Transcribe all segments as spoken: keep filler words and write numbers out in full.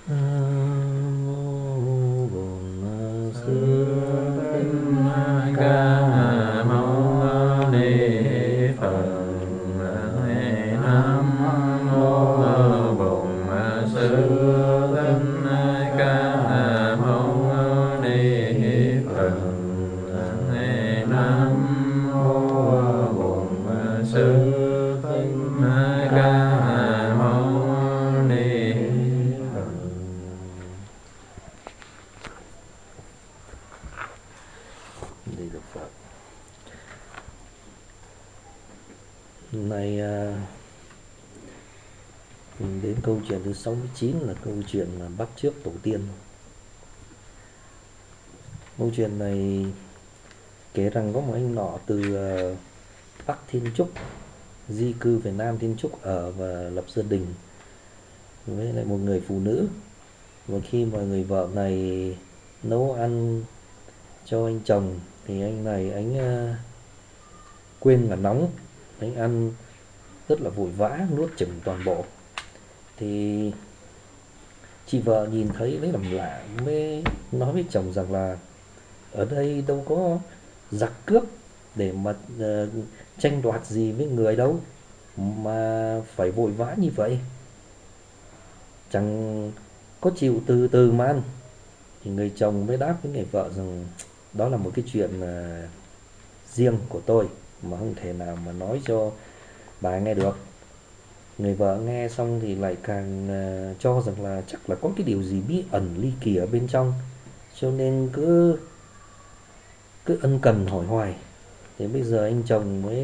Nam mô Bổn Sư Sư Thích Thích Ca Ca Mâu Mâu Ni Ni Phật. Phật. Nam Nam mô mô Bổn Bổn Sư Sư Thích Thích Ca Ca Mâu Mâu Ni Ni Phật. Phật. Nam Nam mô mô Bổn Bổn Sư Sư Thích Thích Ca Ca Mâu Mâu Ni Ni Phật. Phật. Đi được Phật. Hôm nay à, mình đến câu chuyện thứ sáu mươi chín là câu chuyện là bắt chước tổ tiên. Câu chuyện này kể rằng có một anh nọ từ à, Bắc Thiên Trúc di cư về Nam Thiên Trúc ở và lập gia đình với lại một người phụ nữ. Và khi mà người vợ này nấu ăn cho anh chồng thì anh này anh à, quên là nóng, anh ăn rất là vội vã nuốt chửng toàn bộ. Thì chị vợ nhìn thấy lấy làm lạ mới nói với chồng rằng là ở đây đâu có giặc cướp để mà ờ, tranh đoạt gì với người đâu mà phải vội vã như vậy, chẳng có chịu từ từ mà ăn. Thì người chồng mới đáp với người vợ rằng đó là một cái chuyện ờ, riêng của tôi mà không thể nào mà nói cho bà nghe được. Người vợ nghe xong thì lại càng ờ, cho rằng là chắc là có cái điều gì bí ẩn ly kỳ ở bên trong, cho nên cứ cứ ân cần hỏi hoài. Thế bây giờ anh chồng mới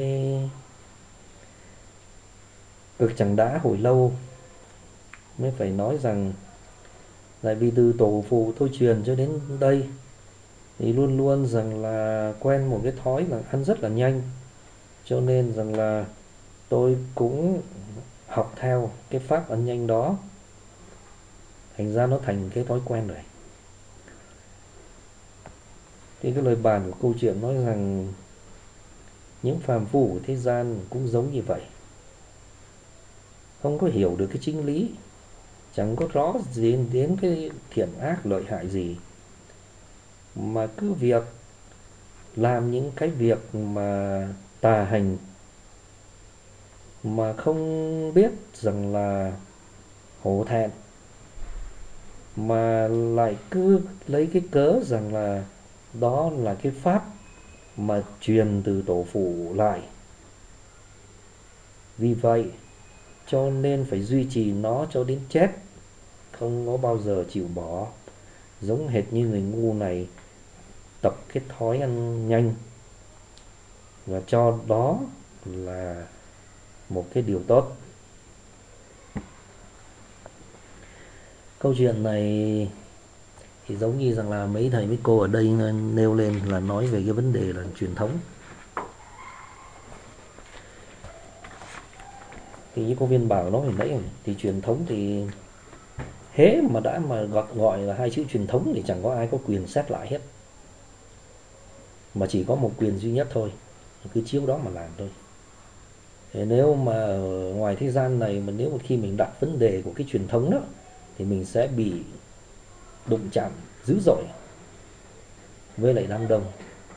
cực chẳng đã hồi lâu mới phải nói rằng tại vì từ tổ phụ tôi truyền cho đến đây thì luôn luôn rằng là quen một cái thói là ăn rất là nhanh, cho nên rằng là tôi cũng học theo cái pháp ăn nhanh đó, thành ra nó thành cái thói quen rồi. Thì cái lời bàn của câu chuyện nói rằng những phàm phu của thế gian cũng giống như vậy, không có hiểu được cái chính lý, chẳng có rõ gì đến cái thiện ác lợi hại gì, mà cứ việc làm những cái việc mà tà hành mà không biết rằng là hổ thẹn, mà lại cứ lấy cái cớ rằng là đó là cái pháp mà truyền từ tổ phụ lại, vì vậy cho nên phải duy trì nó cho đến chết, không có bao giờ chịu bỏ. Giống hệt như người ngu này tập cái thói ăn nhanh và cho đó là một cái điều tốt. Câu chuyện này thì giống như rằng là mấy thầy mấy cô ở đây nêu lên là nói về cái vấn đề là truyền thống. Thì như cô Viên Bảo nói hồi nãy, thì truyền thống thì hễ mà đã mà gọi gọi là hai chữ truyền thống thì chẳng có ai có quyền xét lại hết, mà chỉ có một quyền duy nhất thôi, cứ chiếu đó mà làm thôi. Thế nếu mà ở ngoài thế gian này mà nếu mà khi mình đặt vấn đề của cái truyền thống đó thì mình sẽ bị đụng chạm dữ dội với lại đám đông,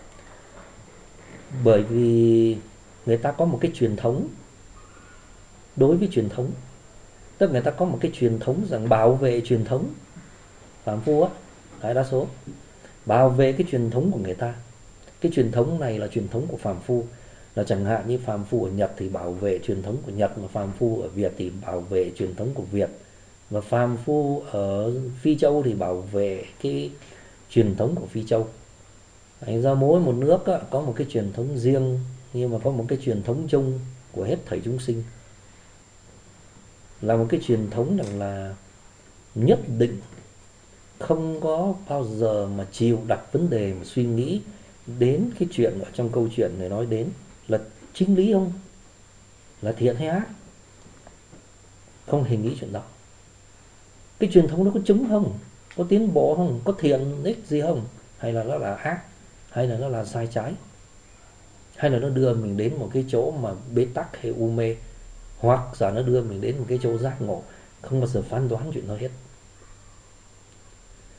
bởi vì người ta có một cái truyền thống. Đối với truyền thống, tức người ta có một cái truyền thống rằng bảo vệ truyền thống. Phạm phu á, đại đa số bảo vệ cái truyền thống của người ta. Cái truyền thống này là truyền thống của phàm phu, là chẳng hạn như phàm phu ở Nhật thì bảo vệ truyền thống của Nhật, mà phàm phu ở Việt thì bảo vệ truyền thống của Việt, và phàm phu ở Phi Châu thì bảo vệ cái truyền thống của Phi Châu. Thành ra mỗi một nước á, có một cái truyền thống riêng, nhưng mà có một cái truyền thống chung của hết thảy chúng sinh, là một cái truyền thống rằng là nhất định không có bao giờ mà chịu đặt vấn đề mà suy nghĩ đến cái chuyện ở trong câu chuyện này nói đến là chính lý không, là thiện hay ác, không hề nghĩ chuyện đó. Cái truyền thống nó có trúng không, có tiến bộ không, có thiện ích gì không, hay là nó là ác, hay là nó là sai trái, hay là nó đưa mình đến một cái chỗ mà bế tắc hay u mê, hoặc giả nó đưa mình đến một cái chỗ giác ngộ, không bao giờ phán đoán chuyện đó hết.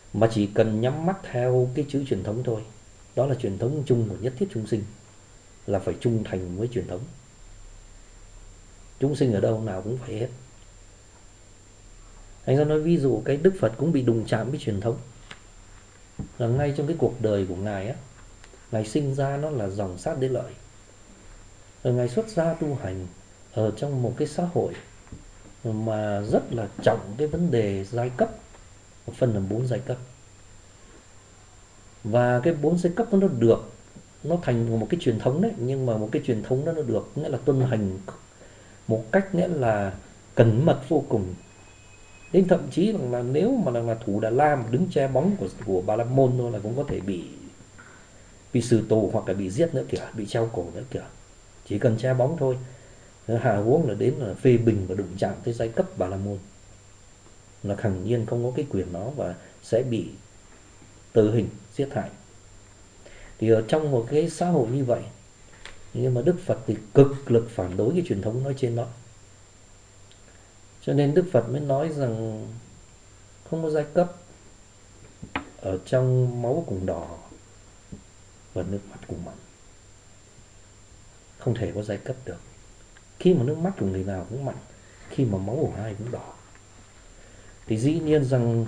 mà chỉ cần nhắm mắt theo cái chữ truyền thống thôi. Đó là truyền thống chung của nhất thiết chúng sinh, là phải trung thành với truyền thống. Chúng sinh ở đâu nào cũng phải hết. Anh ra nói ví dụ cái Đức Phật cũng bị đụng chạm với truyền thống. Là ngay trong cái cuộc đời của Ngài á, Ngài sinh ra nó là dòng sát đế lợi. Rồi Ngài xuất gia tu hành ở trong một cái xã hội mà rất là trọng cái vấn đề giai cấp, một phần là bốn giai cấp. Và cái bốn giai cấp nó được, nó thành một cái truyền thống đấy, nhưng mà một cái truyền thống đó nó được nghĩa là tuân hành một cách nghĩa là cẩn mật vô cùng. Đến thậm chí là nếu mà là, là thủ Đà La mà đứng che bóng của của Bà La Môn thôi là cũng có thể bị bị xử tù hoặc là bị giết nữa kìa, bị treo cổ nữa kìa. Chỉ cần che bóng thôi. Hà huống là đến là phê bình và đụng chạm tới giai cấp Bà La Môn là khẳng nhiên không có cái quyền đó và sẽ bị tử hình giết hại. Thì ở trong một cái xã hội như vậy, nhưng mà Đức Phật thì cực lực phản đối cái truyền thống nói trên đó. Cho nên Đức Phật mới nói rằng không có giai cấp, ở trong máu cùng đỏ và nước mắt cùng mặn. Không thể có giai cấp được. Khi mà nước mắt của người nào cũng mặn, khi mà máu của ai cũng đỏ. Thì dĩ nhiên rằng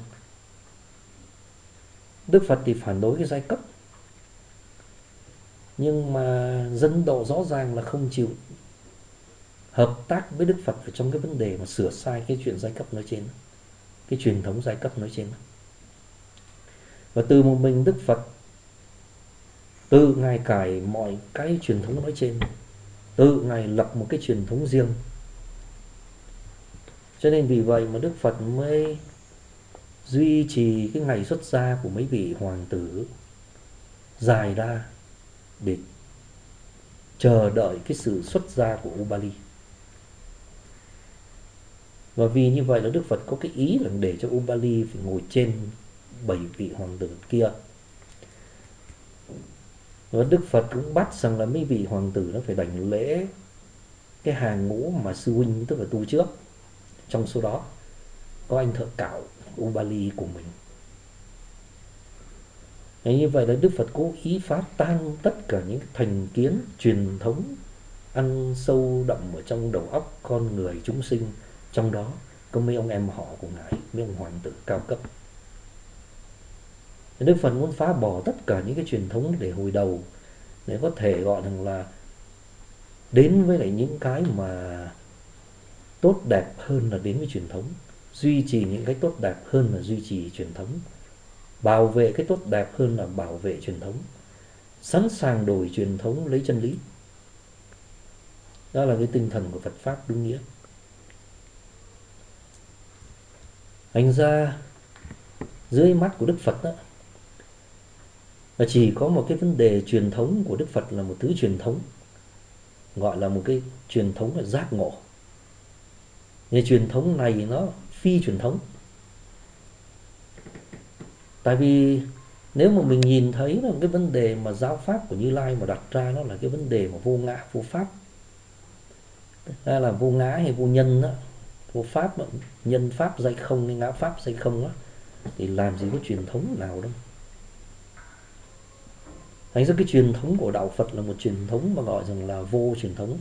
Đức Phật thì phản đối cái giai cấp, nhưng mà dân độ rõ ràng là không chịu hợp tác với Đức Phật ở trong cái vấn đề mà sửa sai cái chuyện giai cấp nói trên, cái truyền thống giai cấp nói trên. Và từ một mình Đức Phật, từ Ngài cải mọi cái truyền thống nói trên, từ Ngài lập một cái truyền thống riêng. Cho nên vì vậy mà Đức Phật mới duy trì cái ngày xuất gia của mấy vị hoàng tử dài ra để chờ đợi cái sự xuất gia của Ubali. Và vì như vậy là Đức Phật có cái ý là để cho Ubali phải ngồi trên bảy vị hoàng tử kia. Và Đức Phật cũng bắt rằng là mấy vị hoàng tử nó phải đảnh lễ cái hàng ngũ mà sư huynh tức là tu trước. Trong số đó có anh thợ cạo Ubali của mình. Thế như vậy là Đức Phật cố ý phá tan tất cả những thành kiến truyền thống ăn sâu đậm ở trong đầu óc con người chúng sinh. Trong đó có mấy ông em họ của Ngài, mấy ông hoàng tử cao cấp. Đức Phật muốn phá bỏ tất cả những cái truyền thống để hồi đầu, để có thể gọi rằng là đến với lại những cái mà tốt đẹp hơn là đến với truyền thống, duy trì những cái tốt đẹp hơn là duy trì truyền thống, bảo vệ cái tốt đẹp hơn là bảo vệ truyền thống, sẵn sàng đổi truyền thống lấy chân lý. Đó là cái tinh thần của Phật Pháp đúng nghĩa. Thành ra dưới mắt của Đức Phật đó, là chỉ có một cái vấn đề truyền thống của Đức Phật là một thứ truyền thống, gọi là một cái truyền thống là giác ngộ. Nhưng truyền thống này nó phi truyền thống. Tại vì nếu mà mình nhìn thấy là cái vấn đề mà giáo pháp của Như Lai mà đặt ra nó là cái vấn đề mà vô ngã, vô pháp. Đây là vô ngã hay vô nhân đó, vô pháp đó, nhân pháp dạy không hay ngã pháp dạy không đó, thì làm gì có truyền thống nào đâu. Thành ra cái truyền thống của đạo Phật là một truyền thống mà gọi rằng là vô truyền thống.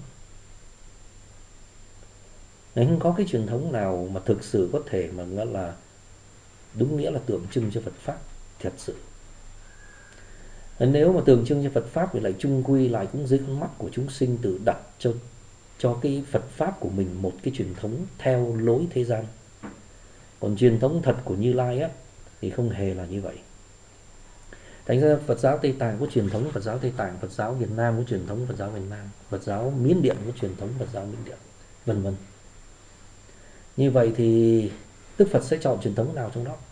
Nên không có cái truyền thống nào mà thực sự có thể mà nghĩa là đúng nghĩa là tượng trưng cho Phật Pháp thật sự. Nên nếu mà tượng trưng cho Phật Pháp thì lại chung quy lại cũng dưới con mắt của chúng sinh tự đặt cho cho cái Phật Pháp của mình một cái truyền thống theo lối thế gian. Còn truyền thống thật của Như Lai á thì không hề là như vậy. Thành ra Phật giáo Tây Tạng có truyền thống Phật giáo Tây Tạng, Phật giáo Việt Nam có truyền thống Phật giáo Việt Nam, Phật giáo Miến Điện có truyền thống Phật giáo Miến Điện, vân vân. Như vậy thì Đức Phật sẽ chọn truyền thống nào trong đó?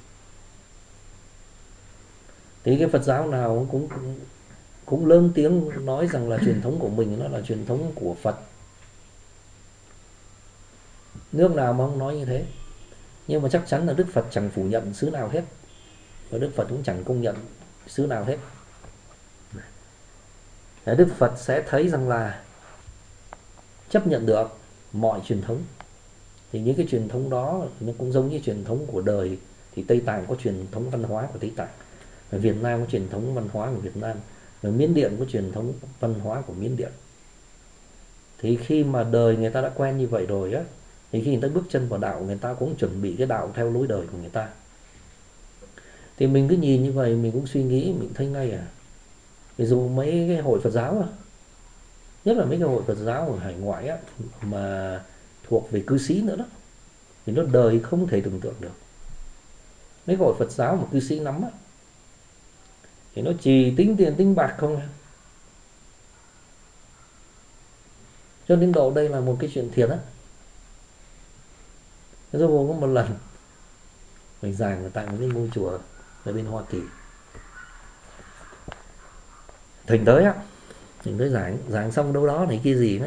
Thì cái Phật giáo nào cũng cũng, cũng lớn tiếng nói rằng là truyền thống của mình nó là truyền thống của Phật. Nước nào mà không nói như thế. Nhưng mà chắc chắn là Đức Phật chẳng phủ nhận xứ nào hết, và Đức Phật cũng chẳng công nhận xứ nào hết. Đức Phật sẽ thấy rằng là chấp nhận được mọi truyền thống. Thì những cái truyền thống đó nó cũng giống như truyền thống của đời thì Tây Tạng có truyền thống văn hóa của Tây Tạng, và Việt Nam có truyền thống văn hóa của Việt Nam, và Miến Điện có truyền thống văn hóa của Miến Điện. Thì khi mà đời người ta đã quen như vậy rồi á, thì khi người ta bước chân vào đạo, người ta cũng chuẩn bị cái đạo theo lối đời của người ta. Thì mình cứ nhìn như vậy, mình cũng suy nghĩ, mình thấy ngay à, ví dụ mấy cái hội Phật giáo á, nhất là mấy cái hội Phật giáo ở hải ngoại á, mà thuộc về cư sĩ nữa đó, thì nó đời không thể tưởng tượng được. Mấy cái hội Phật giáo mà cư sĩ nắm á, thì nó chỉ tính tiền tính bạc không. Cho đến độ đây là một cái chuyện thiệt á. Thế rồi có một lần mình giảng ở tại một cái ngôi chùa ở bên Hoa Kỳ, Thỉnh tới á, Thỉnh tới giảng giảng xong đâu đó này kia gì đó,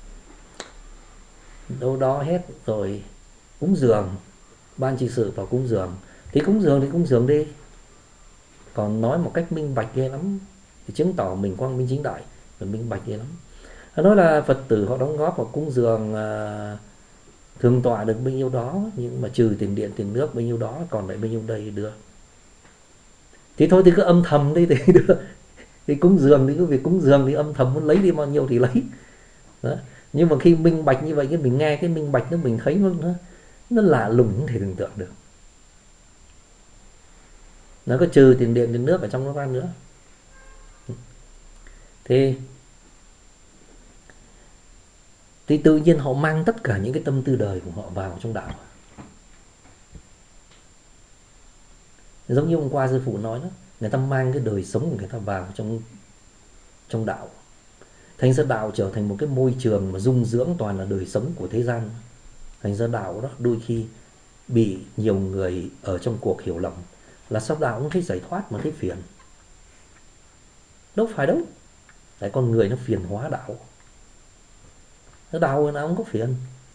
đâu đó hết rồi, cúng dường, ban trị sự vào cúng dường. Thì cúng dường thì cúng dường đi, còn nói một cách minh bạch ghê lắm, thì chứng tỏ mình quang minh chính đại và minh bạch ghê lắm. Nó nói là Phật tử họ đóng góp vào cúng dường à, thường tọa được bao nhiêu đó, nhưng mà trừ tiền điện tiền nước bao nhiêu đó, còn lại bao nhiêu đây đưa. Thì thôi thì cứ âm thầm đi thì đưa. Thì cúng dường thì cứ việc cúng dường thì âm thầm muốn lấy đi bao nhiêu thì lấy đó. Nhưng mà khi minh bạch như vậy, cái mình nghe cái minh bạch nó, mình thấy nó nó lạ lùng, không thể tưởng tượng được. Nó có trừ tiền điện tiền nước ở trong nó ra nữa. Thì thì tự nhiên họ mang tất cả những cái tâm tư đời của họ vào trong đạo. Giống như hôm qua sư phụ nói đó, người ta mang cái đời sống của người ta vào trong trong đạo. Thành ra đạo trở thành một cái môi trường mà dung dưỡng toàn là đời sống của thế gian. Thành ra đạo đó đôi khi bị nhiều người ở trong cuộc hiểu lầm là sao đạo cũng thấy giải thoát mà thấy phiền. Đâu phải đâu, tại con người nó phiền hóa đạo. Nó đạo nào không có phiền.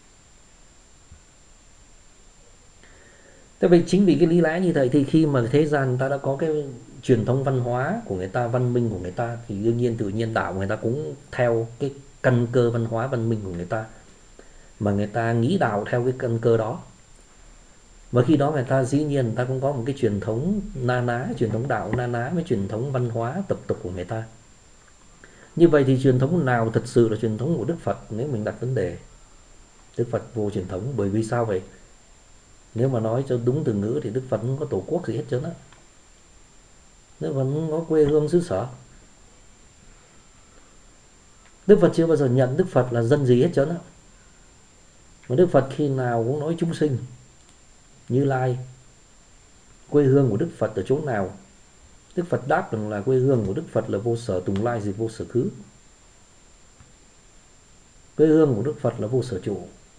Thế vậy chính vì cái lý lẽ như vậy, thì khi mà thế gian người ta đã có cái truyền thống văn hóa của người ta, văn minh của người ta, thì đương nhiên tự nhiên đạo người ta cũng theo cái căn cơ văn hóa văn minh của người ta, mà người ta nghĩ đạo theo cái căn cơ đó. Và khi đó người ta dĩ nhiên người ta cũng có một cái truyền thống na ná, truyền thống đạo na ná với truyền thống văn hóa tập tục của người ta. Như vậy thì truyền thống nào thật sự là truyền thống của Đức Phật? Nếu mình đặt vấn đề, Đức Phật vô truyền thống. Bởi vì sao vậy? Nếu mà nói cho đúng từ ngữ thì Đức Phật không có tổ quốc gì hết trơn á. Đức Phật không có quê hương xứ sở. Đức Phật chưa bao giờ nhận Đức Phật là dân gì hết trơn á. Mà Đức Phật khi nào cũng nói chúng sinh. Như Lai, quê hương của Đức Phật ở chỗ nào? Đức Phật đáp rằng là quê hương của Đức Phật là vô sở tùng lai diệt vô sở khứ. Quê hương của Đức Phật là vô sở trụ.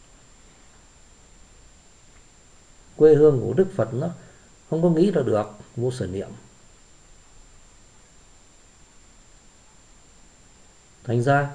Quê hương của Đức Phật nó không có nghĩ ra được, vô sở niệm. Thành ra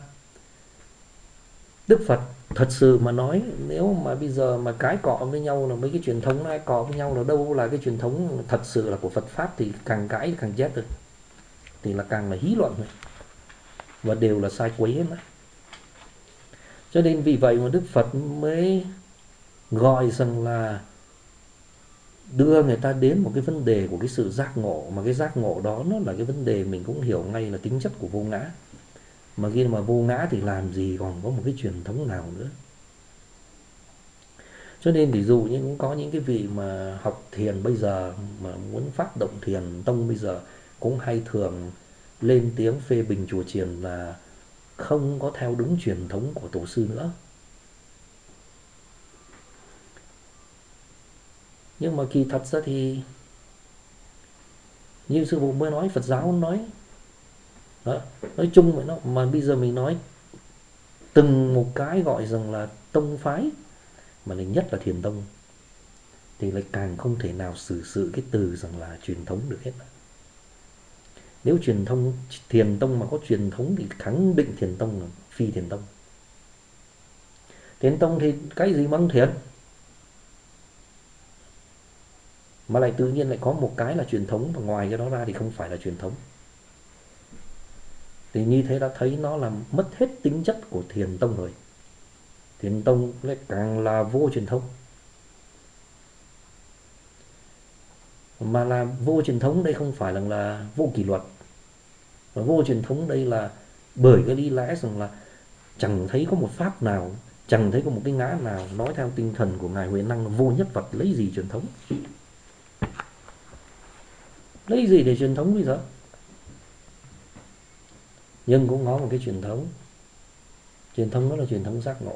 Đức Phật thật sự mà nói, nếu mà bây giờ mà cái cọ với nhau là mấy cái truyền thống này cọ với nhau là đâu là cái truyền thống thật sự là của Phật Pháp, thì càng cãi càng chết rồi. Thì là càng là hí luận rồi. Và đều là sai quấy hết đó. Cho nên vì vậy mà Đức Phật mới gọi rằng là đưa người ta đến một cái vấn đề của cái sự giác ngộ. Mà cái giác ngộ đó nó là cái vấn đề mình cũng hiểu ngay là tính chất của vô ngã. Mà khi mà vô ngã thì làm gì còn có một cái truyền thống nào nữa. Cho nên ví dụ như cũng có những cái vị mà học thiền bây giờ, mà muốn phát động thiền tông bây giờ, cũng hay thường lên tiếng phê bình chùa chiền là không có theo đúng truyền thống của tổ sư nữa. Nhưng mà kỳ thật ra thì như sư phụ mới nói, Phật giáo nói đó, nói chung vậy đó. Mà bây giờ mình nói từng một cái gọi rằng là tông phái, mà lại nhất là thiền tông, thì lại càng không thể nào xử sự cái từ rằng là truyền thống được hết. Nếu truyền thông thiền tông mà có truyền thống thì khẳng định thiền tông là phi thiền tông. Thiền tông thì cái gì mà không thiền, mà lại tự nhiên lại có một cái là truyền thống, và ngoài cái đó ra thì không phải là truyền thống. Thì như thế đã thấy nó làm mất hết tính chất của thiền tông rồi. Thiền tông lại càng là vô truyền thống. Mà là vô truyền thống đây không phải là, là vô kỷ luật, mà vô truyền thống đây là bởi cái lý lẽ rằng là chẳng thấy có một pháp nào, chẳng thấy có một cái ngã nào nói theo tinh thần của Ngài Huệ Năng là vô nhất vật, lấy gì truyền thống, lấy gì để truyền thống bây giờ. Nhưng cũng có một cái truyền thống, truyền thống đó là truyền thống giác ngộ.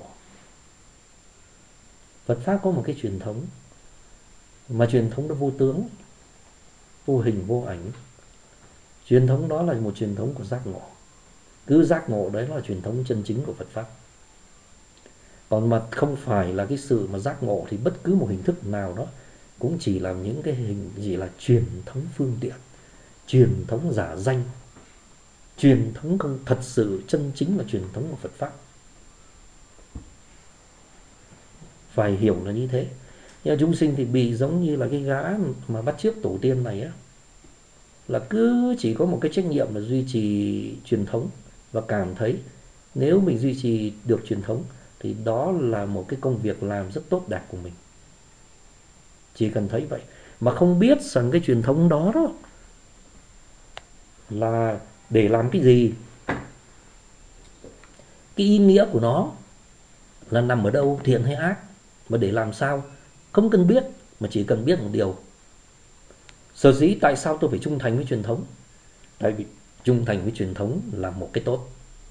Phật Pháp có một cái truyền thống, mà truyền thống đó vô tướng, vô hình vô ảnh. Truyền thống đó là một truyền thống của giác ngộ. Cứ giác ngộ đấy là truyền thống chân chính của Phật Pháp. Còn mà không phải là cái sự mà giác ngộ thì bất cứ một hình thức nào đó cũng chỉ là những cái hình, chỉ là truyền thống phương tiện, truyền thống giả danh. Truyền thống không thật sự chân chính là truyền thống của Phật Pháp. Phải hiểu là như thế. Nhưng chúng sinh thì bị giống như là cái gã mà bắt chước tổ tiên này á, là cứ chỉ có một cái trách nhiệm là duy trì truyền thống, và cảm thấy nếu mình duy trì được truyền thống thì đó là một cái công việc làm rất tốt đẹp của mình. Chỉ cần thấy vậy mà không biết rằng cái truyền thống đó đó là để làm cái gì, cái ý nghĩa của nó là nằm ở đâu, thiện hay ác, mà để làm sao, không cần biết, mà chỉ cần biết một điều. Sở dĩ tại sao tôi phải trung thành với truyền thống? Tại vì trung thành với truyền thống là một cái tốt.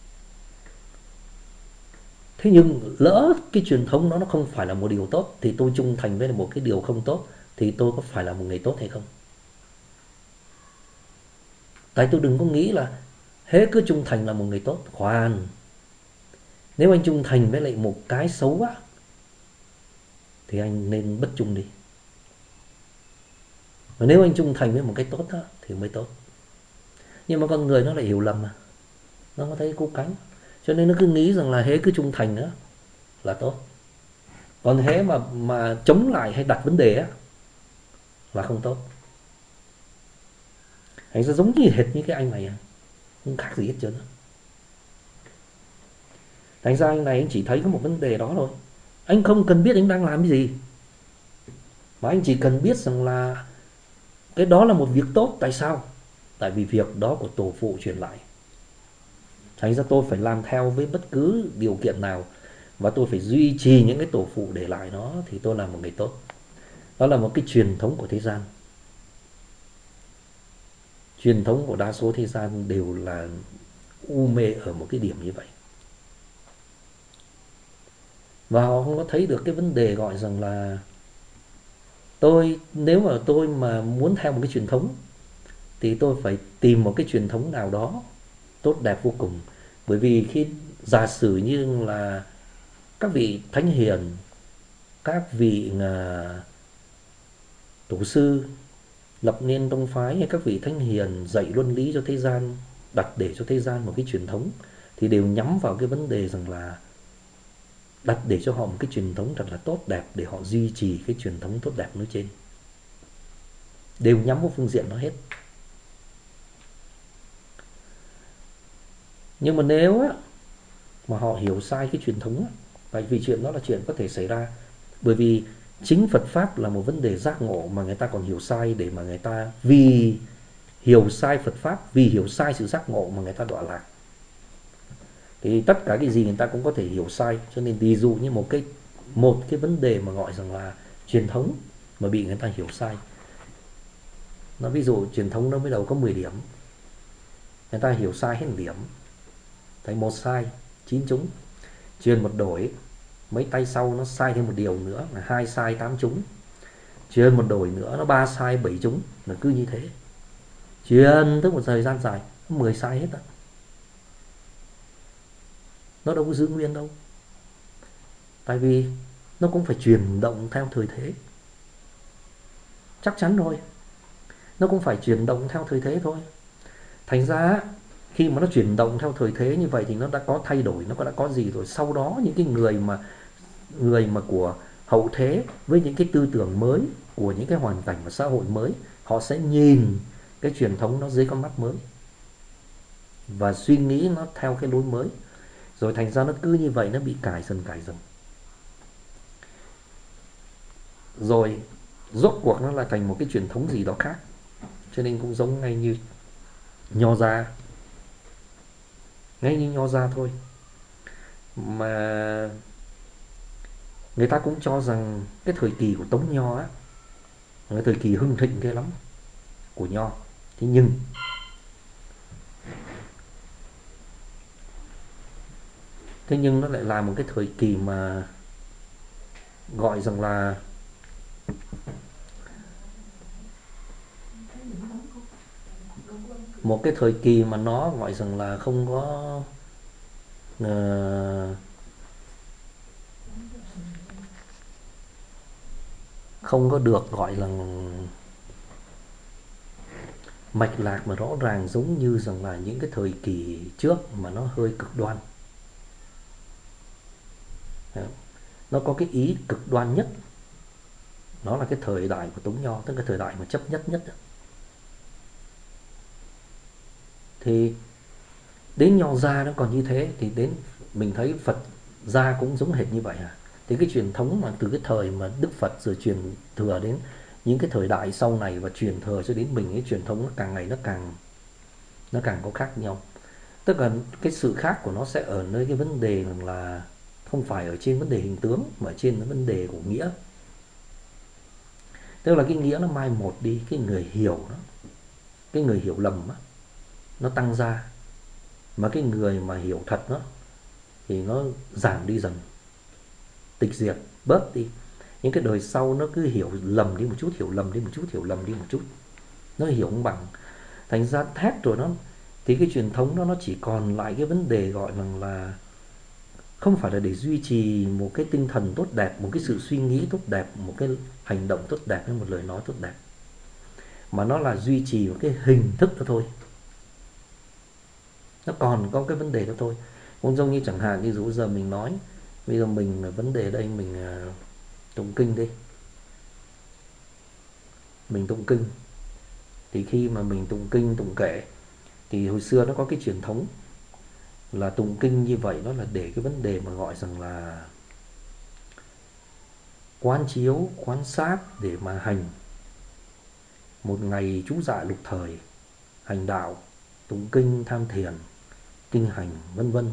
Thế nhưng lỡ cái truyền thống đó nó không phải là một điều tốt, thì tôi trung thành với một cái điều không tốt, thì tôi có phải là một người tốt hay không? Tại tôi đừng có nghĩ là hễ cứ trung thành là một người tốt. Khoan, nếu anh trung thành với lại một cái xấu á, thì anh nên bất trung đi. Và nếu anh trung thành với một cái tốt á, thì mới tốt. Nhưng mà con người nó lại hiểu lầm mà, nó có thấy cố cánh, cho nên nó cứ nghĩ rằng là hễ cứ trung thành nữa là tốt. Còn hễ mà mà chống lại hay đặt vấn đề á là không tốt. Anh sẽ giống như hệt như cái anh này à, không khác gì hết trơn. Thành ra anh này anh chỉ thấy có một vấn đề đó thôi. Anh không cần biết anh đang làm cái gì, mà anh chỉ cần biết rằng là cái đó là một việc tốt. Tại sao? Tại vì việc đó của tổ phụ truyền lại. Thành ra tôi phải làm theo với bất cứ điều kiện nào, và tôi phải duy trì những cái tổ phụ để lại nó, thì tôi là một người tốt. Đó là một cái truyền thống của thế gian. Truyền thống của đa số thế gian đều là u mê ở một cái điểm như vậy. Và họ không có thấy được cái vấn đề gọi rằng là tôi, nếu mà tôi mà muốn theo một cái truyền thống thì tôi phải tìm một cái truyền thống nào đó tốt đẹp vô cùng. Bởi vì khi giả sử như là các vị thánh hiền, các vị uh, tổ sư lập nên tông phái, hay các vị thánh hiền dạy luân lý cho thế gian, đặt để cho thế gian một cái truyền thống, thì đều nhắm vào cái vấn đề rằng là đặt để cho họ một cái truyền thống thật là tốt đẹp, để họ duy trì cái truyền thống tốt đẹp nói trên. Đều nhắm vào phương diện đó hết. Nhưng mà nếu á, mà họ hiểu sai cái truyền thống á, tại vì chuyện đó là chuyện có thể xảy ra. Bởi vì chính Phật Pháp là một vấn đề giác ngộ, mà người ta còn hiểu sai, để mà người ta vì hiểu sai Phật Pháp, vì hiểu sai sự giác ngộ mà người ta đọa lạc. Thì tất cả cái gì người ta cũng có thể hiểu sai. Cho nên ví dụ như một cái một cái vấn đề mà gọi rằng là truyền thống mà bị người ta hiểu sai. Nó ví dụ truyền thống nó mới đầu có mười điểm, người ta hiểu sai hết một điểm, thấy một sai chín trúng. Truyền một đổi, mấy tay sau nó sai thêm một điều nữa là hai sai tám trúng. Truyền một đổi nữa nó ba sai bảy trúng, là cứ như thế. Truyền tới một thời gian dài mười sai hết á. Nó đâu có giữ nguyên đâu. Tại vì nó cũng phải chuyển động theo thời thế. Chắc chắn rồi, nó cũng phải chuyển động theo thời thế thôi. Thành ra khi mà nó chuyển động theo thời thế như vậy thì nó đã có thay đổi, nó đã có gì rồi. Sau đó những cái người mà người mà của hậu thế, với những cái tư tưởng mới, của những cái hoàn cảnh và xã hội mới, họ sẽ nhìn cái truyền thống nó dưới con mắt mới và suy nghĩ nó theo cái lối mới. Rồi thành ra nó cứ như vậy, nó bị cải dần cải dần. Rồi rốt cuộc nó là thành một cái truyền thống gì đó khác. Cho nên cũng giống ngay như Nho gia, ngay như Nho gia thôi, mà người ta cũng cho rằng cái thời kỳ của Tống Nho á là cái thời kỳ hưng thịnh ghê lắm của Nho. Thế nhưng thế nhưng nó lại là một cái thời kỳ mà gọi rằng là một cái thời kỳ mà nó gọi rằng là không có ờ, không có được gọi là mạch lạc mà rõ ràng, giống như rằng là những cái thời kỳ trước mà nó hơi cực đoan. Nó có cái ý cực đoan nhất, nó là cái thời đại của Tống Nho, tức cái thời đại mà chấp nhất nhất. Thì đến Nho gia nó còn như thế, thì đến mình thấy Phật gia cũng giống hệt như vậy à. Thì cái truyền thống mà từ cái thời mà Đức Phật rồi truyền thừa đến những cái thời đại sau này và truyền thừa cho đến mình, cái truyền thống nó càng ngày nó càng nó càng có khác nhau. Tức là cái sự khác của nó sẽ ở nơi cái vấn đề là không phải ở trên vấn đề hình tướng mà ở trên cái vấn đề của nghĩa. Tức là cái nghĩa nó mai một đi, cái người hiểu đó, cái người hiểu lầm đó, nó tăng ra, mà cái người mà hiểu thật đó thì nó giảm đi dần, tịch diệt bớt đi. Những cái đời sau nó cứ hiểu lầm đi một chút, hiểu lầm đi một chút, hiểu lầm đi một chút, nó hiểu không bằng. Thành ra thét rồi nó thì cái truyền thống đó nó chỉ còn lại cái vấn đề gọi rằng là không phải là để duy trì một cái tinh thần tốt đẹp, một cái sự suy nghĩ tốt đẹp, một cái hành động tốt đẹp hay một lời nói tốt đẹp, mà nó là duy trì một cái hình thức đó thôi. Nó còn có cái vấn đề đó thôi. Cũng giống như chẳng hạn như dụ giờ mình nói, bây giờ mình vấn đề đây mình uh, tụng kinh đi, mình tụng kinh thì khi mà mình tụng kinh tụng kệ thì hồi xưa nó có cái truyền thống là tụng kinh như vậy, nó là để cái vấn đề mà gọi rằng là quán chiếu, quan sát để mà hành. Một ngày trú dạ lục thời, hành đạo, tụng kinh, tham thiền, kinh hành, vân vân.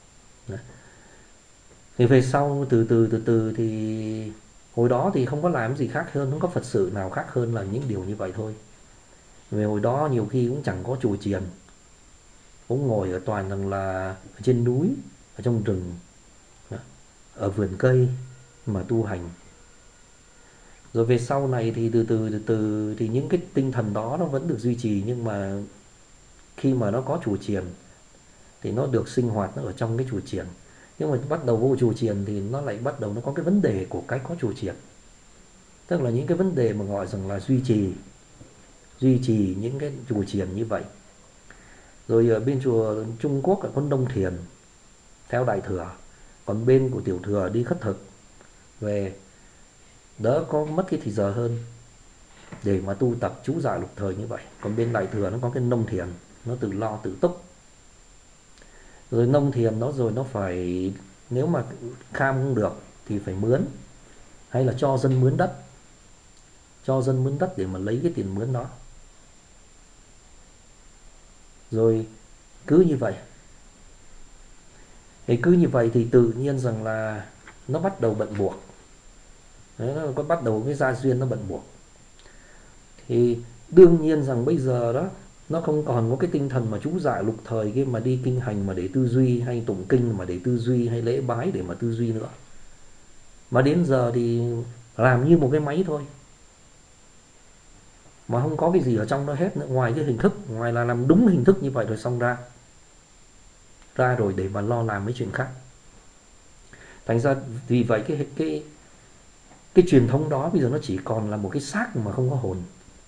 Thì về sau từ từ từ từ thì hồi đó thì không có làm gì khác hơn, không có Phật sự nào khác hơn là những điều như vậy thôi. Vì hồi đó nhiều khi cũng chẳng có chùa chiền, cũng ngồi ở toàn rằng là ở trên núi, ở trong rừng, ở vườn cây mà tu hành. Rồi về sau này thì từ từ từ từ thì những cái tinh thần đó nó vẫn được duy trì, nhưng mà khi mà nó có chùa chiền thì nó được sinh hoạt nó ở trong cái chùa chiền. Nhưng mà bắt đầu vô chùa chiền thì nó lại bắt đầu nó có cái vấn đề của cái có chùa chiền. Tức là những cái vấn đề mà gọi rằng là duy trì duy trì những cái chùa chiền như vậy. Rồi ở bên chùa Trung Quốc có nông thiền theo đại thừa, còn bên của tiểu thừa đi khất thực về, đỡ có mất cái thì giờ hơn để mà tu tập chú giải lục thời như vậy. Còn bên đại thừa nó có cái nông thiền, nó tự lo tự túc. Rồi nông thiền đó rồi nó phải, nếu mà kham không được thì phải mướn, hay là cho dân mướn đất, cho dân mướn đất để mà lấy cái tiền mướn đó. Rồi cứ như vậy thì cứ như vậy thì tự nhiên rằng là nó bắt đầu bận buộc. Đấy, nó có bắt đầu cái gia duyên nó bận buộc. Thì đương nhiên rằng bây giờ đó nó không còn có cái tinh thần mà chú giải lục thời kia mà đi kinh hành mà để tư duy, hay tụng kinh mà để tư duy, hay lễ bái để mà tư duy nữa. Mà đến giờ thì làm như một cái máy thôi, mà không có cái gì ở trong đó hết nữa, ngoài cái hình thức, ngoài là làm đúng hình thức như vậy rồi xong ra ra rồi để mà lo làm mấy chuyện khác. Thành ra vì vậy cái cái cái truyền thống đó bây giờ nó chỉ còn là một cái xác mà không có hồn.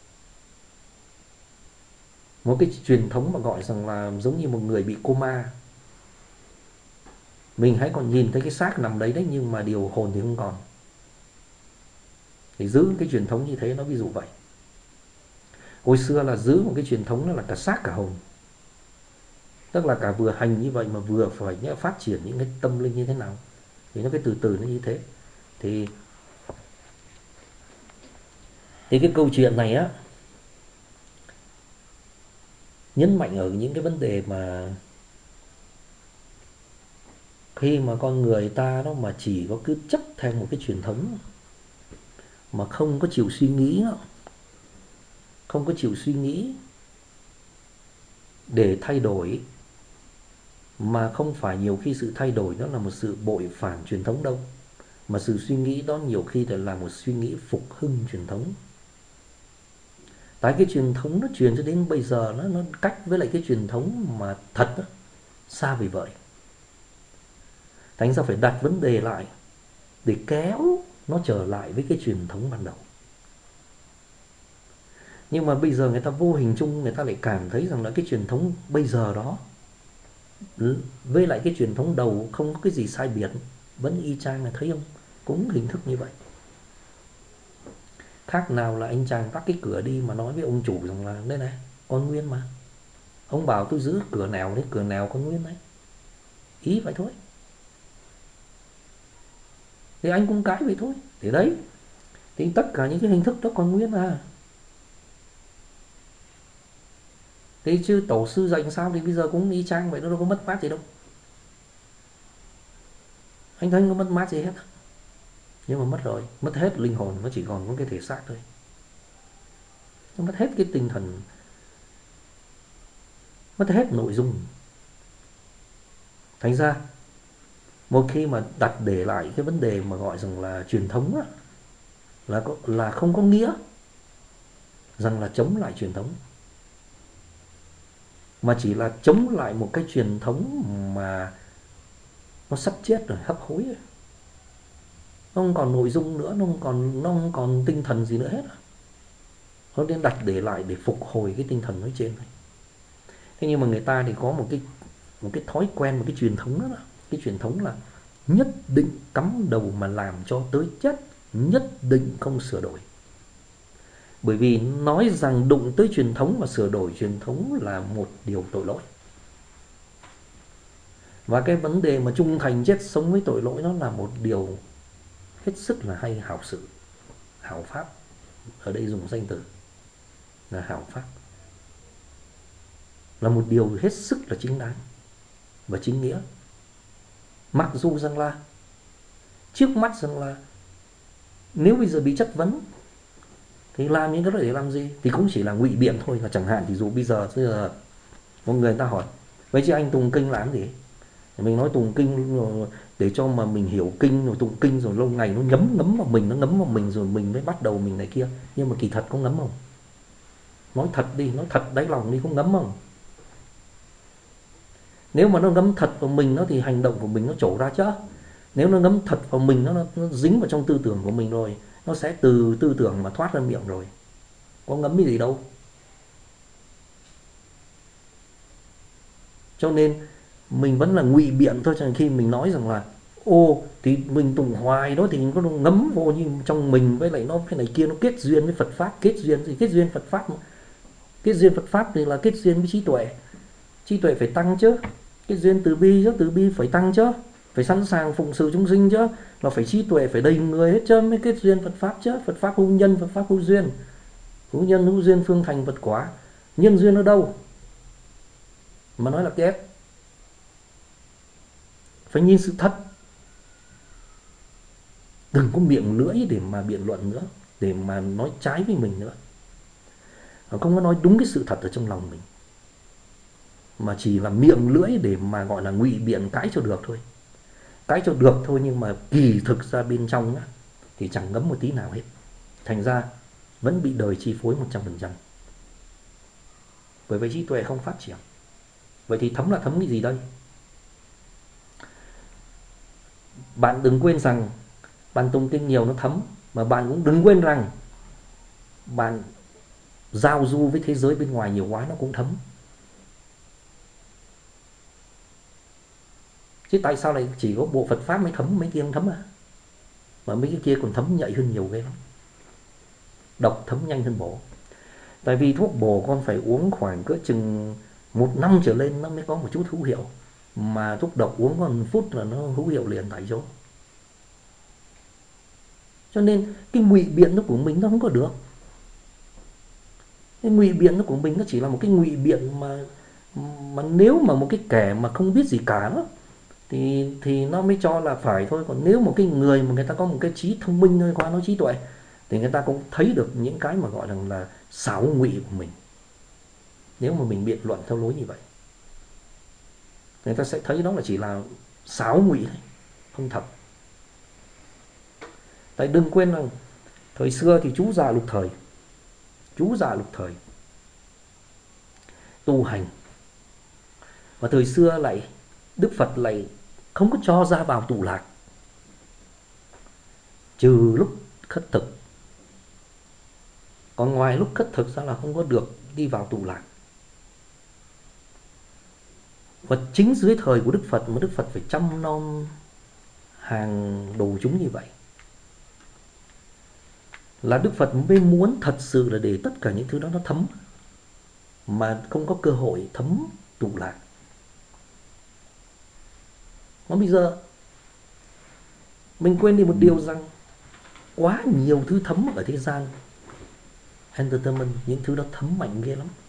Một cái truyền thống mà gọi rằng là giống như một người bị coma, mình hãy còn nhìn thấy cái xác nằm đấy đấy, nhưng mà điều hồn thì không còn. Thì giữ cái truyền thống như thế, nó ví dụ vậy. Hồi xưa là giữ một cái truyền thống đó là cả xác cả hồn, tức là cả vừa hành như vậy mà vừa phải phát triển những cái tâm linh như thế nào, thì nó cái từ từ nó như thế. Thì Thì cái câu chuyện này á nhấn mạnh ở những cái vấn đề mà khi mà con người ta đó mà chỉ có cứ chấp theo một cái truyền thống mà không có chịu suy nghĩ đó, không có chịu suy nghĩ để thay đổi, mà không phải nhiều khi sự thay đổi nó là một sự bội phản truyền thống đâu, mà sự suy nghĩ đó nhiều khi là một suy nghĩ phục hưng truyền thống. Tại cái truyền thống nó truyền cho đến bây giờ nó nó cách với lại cái truyền thống mà thật đó, xa vì vậy. Thành ra phải đặt vấn đề lại để kéo nó trở lại với cái truyền thống ban đầu. Nhưng mà bây giờ người ta vô hình chung người ta lại cảm thấy rằng là cái truyền thống bây giờ đó với lại cái truyền thống đầu không có cái gì sai biệt, vẫn y chang, là thấy không? Cũng hình thức như vậy. Khác nào là anh chàng tắt cái cửa đi mà nói với ông chủ rằng là đây này, con nguyên mà. Ông bảo tôi giữ cửa nào đấy, cửa nào con nguyên đấy. Ý vậy thôi. Thì anh cũng cãi vậy thôi. Thì đấy, thì tất cả những cái hình thức đó còn nguyên à. Thế chứ tổ sư dạy sao thì bây giờ cũng y chang vậy, nó đâu có mất mát gì đâu. Anh thấy không có mất mát gì hết. Nhưng mà mất rồi, mất hết linh hồn, nó chỉ còn có cái thể xác thôi. Nó mất hết cái tinh thần, mất hết nội dung. Thành ra một khi mà đặt để lại cái vấn đề mà gọi rằng là truyền thống á, là, có, là không có nghĩa rằng là chống lại truyền thống, mà chỉ là chống lại một cái truyền thống mà nó sắp chết rồi, hấp hối rồi. Nó không còn nội dung nữa, nó không còn, nó không còn tinh thần gì nữa hết. Nó nên đặt để lại để phục hồi cái tinh thần nói trên này. Thế nhưng mà người ta thì có một cái một cái thói quen, một cái truyền thống đó, đó. Cái truyền thống là nhất định cắm đầu mà làm cho tới chết, nhất định không sửa đổi. Bởi vì nói rằng đụng tới truyền thống và sửa đổi truyền thống là một điều tội lỗi. Và cái vấn đề mà trung thành chết sống với tội lỗi nó là một điều hết sức là hay, hảo sự, hảo pháp. Ở đây dùng danh từ là hảo pháp, là một điều hết sức là chính đáng và chính nghĩa. Mặc dù rằng là trước mắt rằng là nếu bây giờ bị chất vấn thì làm những cái đó để làm gì, thì cũng chỉ là ngụy biện thôi. Là chẳng hạn thì dù bây giờ, bây giờ một người ta hỏi vậy chứ anh tụng kinh làm gì, mình nói tụng kinh rồi để cho mà mình hiểu kinh, rồi tụng kinh rồi lâu ngày nó ngấm ngấm vào mình, nó ngấm vào mình rồi mình mới bắt đầu mình này kia. Nhưng mà kỳ thật có ngấm không? Nói thật đi, nói thật đáy lòng đi, có ngấm không? Nếu mà nó ngấm thật vào mình nó thì hành động của mình nó trổ ra chứ. Nếu nó ngấm thật vào mình, nó, nó dính vào trong tư tưởng của mình rồi, nó sẽ từ tư tưởng mà thoát ra miệng rồi. Có ngấm cái gì đâu. Cho nên mình vẫn là ngụy biện thôi. Cho nên khi mình nói rằng là ô thì mình tụng hoài đó thì nó ngấm vô như trong mình, với lại nó cái này kia, nó kết duyên với Phật Pháp. Kết duyên gì? Kết duyên Phật Pháp mà. Kết duyên Phật Pháp thì là kết duyên với trí tuệ. Trí tuệ phải tăng chứ. Kết duyên từ bi chứ, từ bi phải tăng chứ, phải sẵn sàng phụng sự chúng sinh chứ, là phải trí tuệ, phải đầy người hết chứ mới kết duyên Phật Pháp chứ. Phật Pháp hữu nhân, Phật Pháp hữu duyên. Hữu nhân hữu duyên phương thành Phật quả. Nhân duyên ở đâu mà nói là kết? Phải nhìn sự thật. Đừng có miệng lưỡi để mà biện luận nữa, để mà nói trái với mình nữa. Không có nói đúng cái sự thật ở trong lòng mình, mà chỉ là miệng lưỡi để mà gọi là ngụy biện, cãi cho được thôi. Cãi cho được thôi, nhưng mà kỳ thực ra bên trong á, thì chẳng ngấm một tí nào hết. Thành ra vẫn bị đời chi phối một trăm phần trăm. Bởi vậy trí tuệ không phát triển. Vậy thì thấm là thấm cái gì đây? Bạn đừng quên rằng bạn tụng kinh nhiều nó thấm, mà bạn cũng đừng quên rằng bạn giao du với thế giới bên ngoài nhiều quá nó cũng thấm. Chứ tại sao lại chỉ có bộ Phật Pháp mới thấm, mấy kia không thấm à? Mà mấy cái kia còn thấm nhạy hơn nhiều ghê lắm. Độc thấm nhanh hơn bổ. Tại vì thuốc bổ con phải uống khoảng cỡ chừng một năm trở lên nó mới có một chút hữu hiệu. Mà thuốc độc uống còn phút là nó hữu hiệu liền tại chỗ. Cho nên cái ngụy biện nó của mình nó không có được. Cái ngụy biện của mình nó chỉ là một cái ngụy biện mà mà nếu mà một cái kẻ mà không biết gì cả đó, thì thì nó mới cho là phải thôi. Còn nếu một cái người mà người ta có một cái trí thông minh thôi, qua nói trí tuệ, thì người ta cũng thấy được những cái mà gọi rằng là xảo ngụy của mình. Nếu mà mình biện luận theo lối như vậy, người ta sẽ thấy đó là chỉ là xảo ngụy thôi, không thật. Tại đừng quên rằng thời xưa thì chú già lục thời, chú già lục thời tu hành, và thời xưa lại Đức Phật lại không có cho ra vào tụ lạc, trừ lúc khất thực. Còn ngoài lúc khất thực ra là không có được đi vào tụ lạc. Và chính dưới thời của Đức Phật mà Đức Phật phải chăm nom hàng đồ chúng như vậy, là Đức Phật mới muốn thật sự là để tất cả những thứ đó nó thấm, mà không có cơ hội thấm tụ lạc. Mà bây giờ mình quên đi một điều rằng quá nhiều thứ thấm ở thế gian entertainment, những thứ đó thấm mạnh ghê lắm.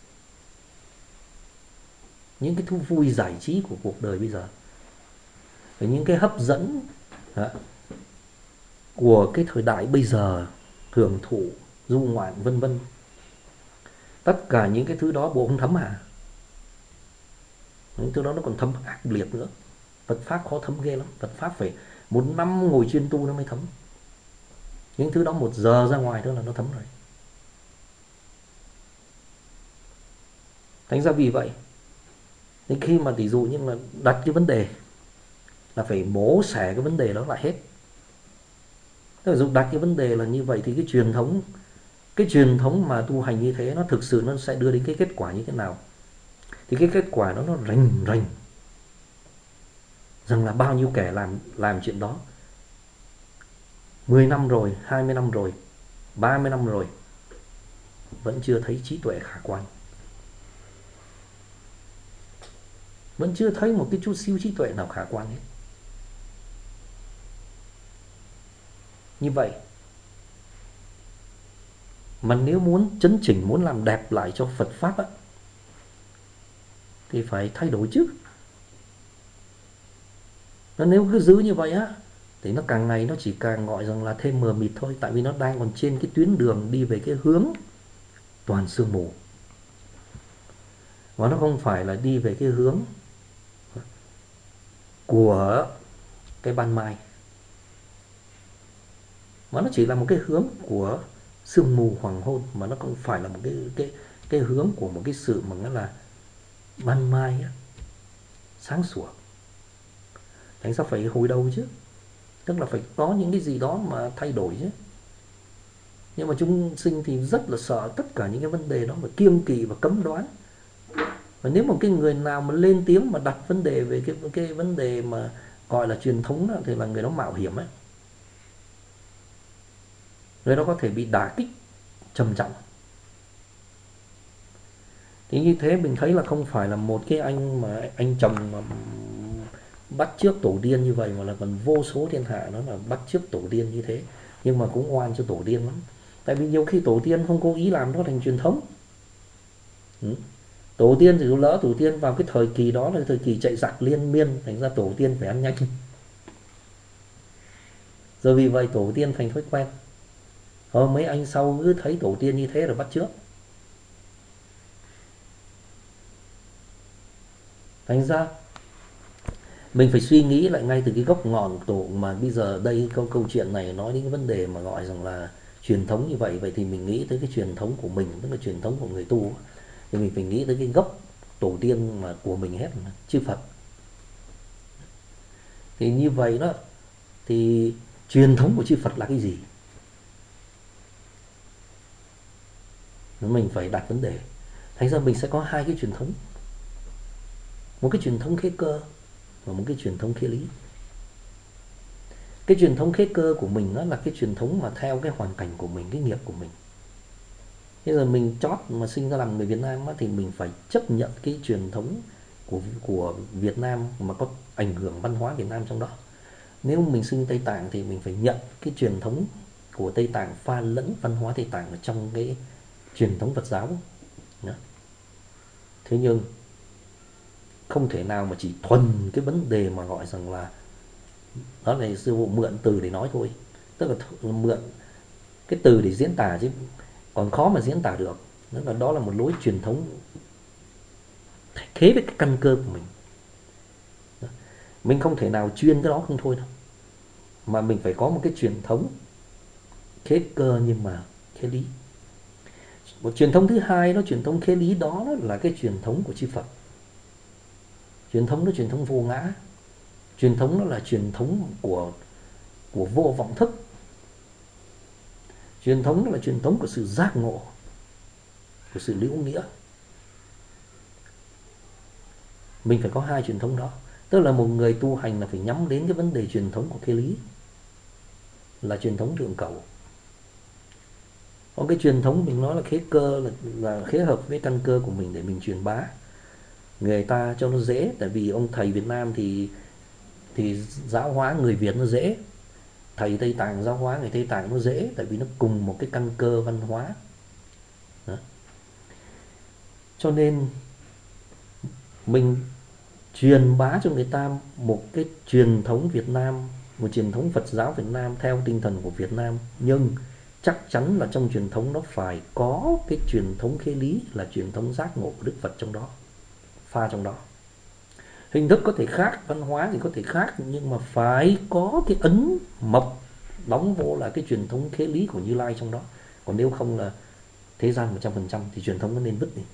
Những cái thú vui giải trí của cuộc đời bây giờ, và những cái hấp dẫn đó, của cái thời đại bây giờ, hưởng thụ, du ngoạn vân vân, tất cả những cái thứ đó bộ không thấm à? Những thứ đó nó còn thấm ác liệt nữa. Phật pháp khó thấm ghê lắm. Phật pháp phải một năm ngồi chuyên tu nó mới thấm. Những thứ đó một giờ ra ngoài thôi là nó thấm rồi. Thành ra vì vậy, nên khi mà ví dụ như là đặt cái vấn đề là phải mổ xẻ cái vấn đề đó lại hết. Ví dụ đặt cái vấn đề là như vậy thì cái truyền thống cái truyền thống mà tu hành như thế nó thực sự nó sẽ đưa đến cái kết quả như thế nào? Thì cái kết quả đó nó rành rành rằng là bao nhiêu kẻ làm làm chuyện đó mười năm rồi, hai mươi năm rồi, ba mươi năm rồi, vẫn chưa thấy trí tuệ khả quan, vẫn chưa thấy một cái chút siêu trí tuệ nào khả quan hết. Như vậy mà nếu muốn chấn chỉnh, muốn làm đẹp lại cho Phật pháp á, thì phải thay đổi chứ. Nó nếu cứ giữ như vậy á, thì nó càng ngày nó chỉ càng gọi rằng là thêm mờ mịt thôi. Tại vì nó đang còn trên cái tuyến đường đi về cái hướng toàn sương mù, và nó không phải là đi về cái hướng của cái ban mai, mà nó chỉ là một cái hướng của sương mù hoàng hôn, mà nó không phải là một cái cái cái hướng của một cái sự mà nó là ban mai á, sáng sủa. Thành sao phải hồi đầu chứ, tức là phải có những cái gì đó mà thay đổi chứ. Nhưng mà chúng sinh thì rất là sợ tất cả những cái vấn đề đó, mà kiêng kỵ và cấm đoán. Và nếu một cái người nào mà lên tiếng mà đặt vấn đề về cái cái vấn đề mà gọi là truyền thống đó, thì là người đó mạo hiểm ấy. Người đó có thể bị đả kích trầm trọng. Thì như thế mình thấy là không phải là một cái anh mà anh chồng mà bắt chước tổ tiên như vậy, mà là còn vô số thiên hạ nó là bắt chước tổ tiên như thế. Nhưng mà cũng oan cho tổ tiên lắm. Tại vì nhiều khi tổ tiên không cố ý làm nó thành truyền thống. Ừ. Tổ tiên thì lỡ tổ tiên vào cái thời kỳ đó là thời kỳ chạy giặc liên miên, thành ra tổ tiên phải ăn nhanh. Rồi vì vậy tổ tiên thành thói quen. Rồi mấy anh sau cứ thấy tổ tiên như thế rồi bắt chước. Thành ra mình phải suy nghĩ lại ngay từ cái gốc ngọn tổ, mà bây giờ đây câu câu chuyện này nói đến cái vấn đề mà gọi rằng là truyền thống như vậy. Vậy thì mình nghĩ tới cái truyền thống của mình, tức là truyền thống của người tu, thì mình phải nghĩ tới cái gốc tổ tiên mà của mình hết, mà chư Phật. Thì như vậy đó, thì truyền thống của chư Phật là cái gì? Mình phải đặt vấn đề. Thành ra mình sẽ có hai cái truyền thống, một cái truyền thống khế cơ và một cái truyền thống khế lý. Cái truyền thống khế cơ của mình đó là cái truyền thống mà theo cái hoàn cảnh của mình, cái nghiệp của mình. Bây giờ mình chót mà sinh ra làm người Việt Nam á, thì mình phải chấp nhận cái truyền thống của của Việt Nam mà có ảnh hưởng văn hóa Việt Nam trong đó. Nếu mình sinh Tây Tạng thì mình phải nhận cái truyền thống của Tây Tạng pha lẫn văn hóa Tây Tạng ở trong cái truyền thống Phật giáo. Thế nhưng không thể nào mà chỉ thuần cái vấn đề mà gọi rằng là, đó là sư phụ mượn từ để nói thôi, tức là mượn cái từ để diễn tả chứ còn khó mà diễn tả được. Tức là đó là một lối truyền thống khế với cái căn cơ của mình. Mình không thể nào chuyên cái đó không thôi đâu, mà mình phải có một cái truyền thống khế cơ nhưng mà khế lý. Một truyền thống thứ hai đó, truyền thống khế lý đó, đó là cái truyền thống của chư Phật. Truyền thống đó truyền thống vô ngã. Truyền thống đó là truyền thống của của vô vọng thức. Truyền thống đó là truyền thống của sự giác ngộ, của sự liễu nghĩa. Mình phải có hai truyền thống đó. Tức là một người tu hành là phải nhắm đến cái vấn đề truyền thống của khế lý, là truyền thống thượng cầu. Còn cái truyền thống mình nói là khế cơ, là, là khế hợp với căn cơ của mình để mình truyền bá người ta cho nó dễ. Tại vì ông thầy Việt Nam thì thì giáo hóa người Việt nó dễ, thầy Tây Tạng giáo hóa người Tây Tạng nó dễ, tại vì nó cùng một cái căn cơ văn hóa đó. Cho nên mình truyền bá cho người ta một cái truyền thống Việt Nam, một truyền thống Phật giáo Việt Nam theo tinh thần của Việt Nam, nhưng chắc chắn là trong truyền thống nó phải có cái truyền thống khế lý, là truyền thống giác ngộ của Đức Phật trong đó, pha trong đó. Hình thức có thể khác, văn hóa thì có thể khác, nhưng mà phải có cái ấn mộc đóng vô là cái truyền thống khế lý của Như Lai trong đó. Còn nếu không là thế gian một trăm phần trăm thì truyền thống nó nên vứt đi.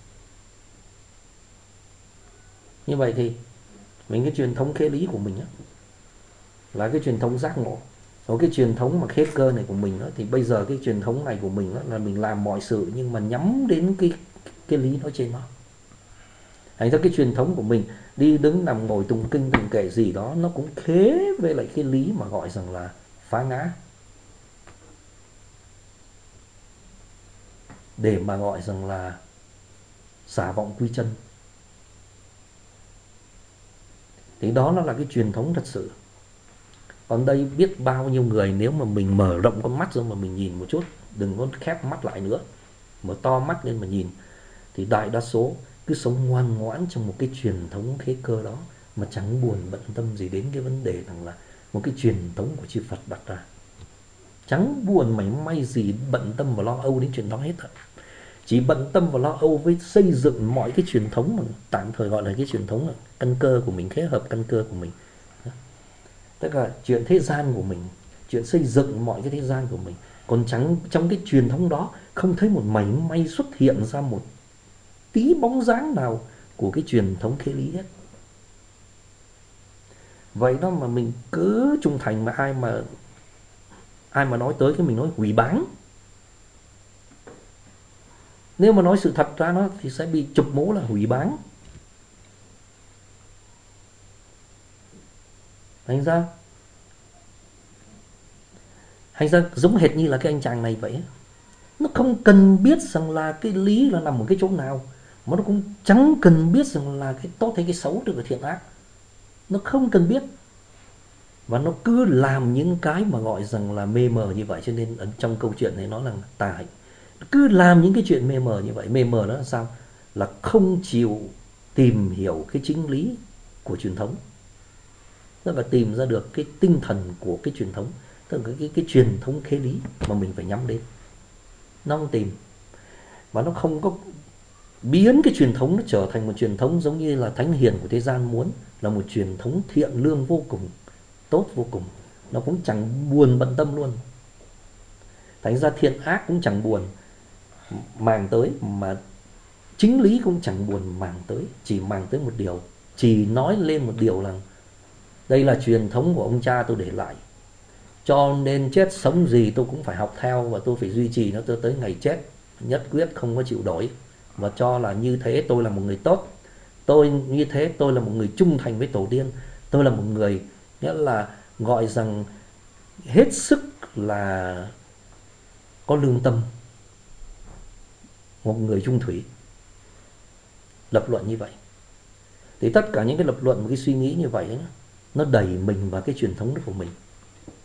Như vậy thì mình cái truyền thống khế lý của mình á, là cái truyền thống giác ngộ. Còn cái truyền thống mà khế cơ này của mình đó, thì bây giờ cái truyền thống này của mình đó, là mình làm mọi sự nhưng mà nhắm đến cái cái lý nói trên nó. Thành ra cái truyền thống của mình đi đứng nằm ngồi tụng kinh tụng kệ gì đó, nó cũng khế với lại cái lý mà gọi rằng là phá ngã, để mà gọi rằng là xả vọng quy chân. Thì đó nó là cái truyền thống thật sự. Còn đây biết bao nhiêu người, nếu mà mình mở rộng con mắt ra mà mình nhìn một chút, đừng có khép mắt lại nữa, mở to mắt lên mà nhìn, thì đại đa số cứ sống ngoan ngoãn trong một cái truyền thống khế cơ đó, mà chẳng buồn bận tâm gì đến cái vấn đề rằng là một cái truyền thống của chư Phật đặt ra. Chẳng buồn mảy may gì bận tâm và lo âu đến chuyện đó hết ạ. Chỉ bận tâm và lo âu với xây dựng mọi cái truyền thống mà tạm thời gọi là cái truyền thống là căn cơ của mình, khế hợp căn cơ của mình. Tức là chuyện thế gian của mình, chuyện xây dựng mọi cái thế gian của mình. Còn chẳng trong cái truyền thống đó không thấy một mảy may xuất hiện ra một tí bóng dáng nào của cái truyền thống khế lý hết. Vậy đó mà mình cứ trung thành, mà ai mà ai mà nói tới cái mình nói hủy báng. Nếu mà nói sự thật ra nó thì sẽ bị chụp mũ là hủy báng. Thành ra Thành ra giống hệt như là cái anh chàng này vậy. Nó không cần biết rằng là cái lý là nằm ở cái chỗ nào, mà nó cũng chẳng cần biết rằng là cái tốt hay cái xấu, được là thiện ác. Nó không cần biết. Và nó cứ làm những cái mà gọi rằng là mê mờ như vậy. Cho nên ở trong câu chuyện này nó là tà hạnh. Cứ làm những cái chuyện mê mờ như vậy. Mê mờ đó là sao? Là không chịu tìm hiểu cái chính lý của truyền thống. Tức là tìm ra được cái tinh thần của cái truyền thống. Tức là cái, cái, cái truyền thống khế lý mà mình phải nhắm đến. Nó không tìm. Và nó không có biến cái truyền thống nó trở thành một truyền thống giống như là thánh hiền của thế gian muốn, là một truyền thống thiện lương vô cùng, tốt vô cùng. Nó cũng chẳng buồn bận tâm luôn. Thành ra thiện ác cũng chẳng buồn màng tới, mà chính lý cũng chẳng buồn màng tới. Chỉ màng tới một điều, chỉ nói lên một điều là đây là truyền thống của ông cha tôi để lại, cho nên chết sống gì tôi cũng phải học theo, và tôi phải duy trì nó tới ngày chết, nhất quyết không có chịu đổi. Và cho là như thế tôi là một người tốt, tôi như thế tôi là một người trung thành với tổ tiên, tôi là một người nghĩa là gọi rằng hết sức là có lương tâm, một người trung thủy. Lập luận như vậy. Thì tất cả những cái lập luận, một cái suy nghĩ như vậy ấy, nó đẩy mình vào cái truyền thống đó của mình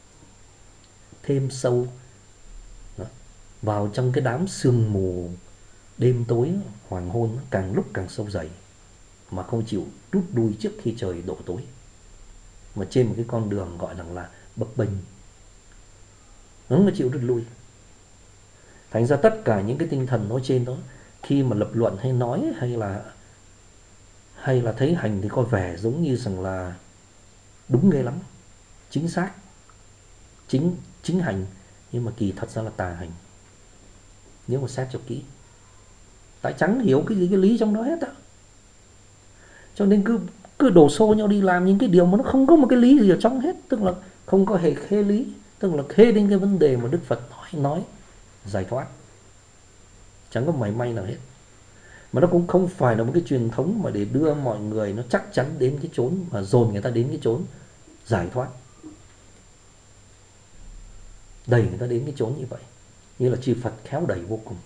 thêm sâu đó, vào trong cái đám sương mù đêm tối hoàng hôn càng lúc càng sâu dày, mà không chịu rút lui trước khi trời đổ tối, mà trên một cái con đường gọi rằng là bập bênh, nó không chịu rút lui. Thành ra tất cả những cái tinh thần nói trên đó, khi mà lập luận hay nói hay là hay là thấy hành thì có vẻ giống như rằng là đúng ghê lắm, chính xác, chính chính hành, nhưng mà kỳ thật ra là tà hành, nếu mà xét cho kỹ. Tại chẳng hiểu cái gì cái lý trong đó hết á, cho nên cứ cứ đổ xô nhau đi làm những cái điều mà nó không có một cái lý gì ở trong hết, tức là không có hề khê lý, tức là khê đến cái vấn đề mà Đức Phật nói nói giải thoát, chẳng có mảy may nào hết. Mà nó cũng không phải là một cái truyền thống mà để đưa mọi người nó chắc chắn đến cái chốn mà dồn người ta đến cái chốn giải thoát, đẩy người ta đến cái chốn như vậy. Như là chư Phật khéo đẩy vô cùng,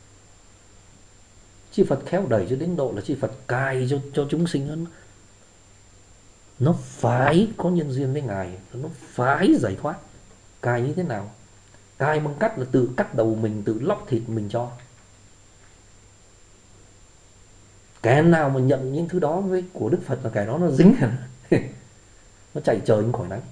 chư Phật khéo đẩy cho đến độ là chư Phật cài cho, cho chúng sinh nó, nó phải có nhân duyên với Ngài, nó phải giải thoát. Cài như thế nào? Cài bằng cách là tự cắt đầu mình, tự lóc thịt mình cho. Kẻ nào mà nhận những thứ đó với của Đức Phật là kẻ đó nó dính nó chạy trời khỏi nắng.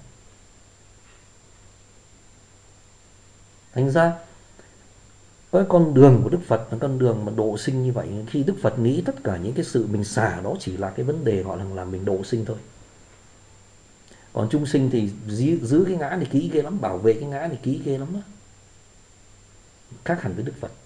Thành ra cái con đường của Đức Phật là con đường mà độ sinh như vậy. Khi Đức Phật nghĩ tất cả những cái sự mình xả đó chỉ là cái vấn đề gọi là làm mình độ sinh thôi. Còn chúng sinh thì giữ cái ngã thì kỹ ghê lắm, bảo vệ cái ngã thì kỹ ghê lắm đó. Khác hẳn với Đức Phật.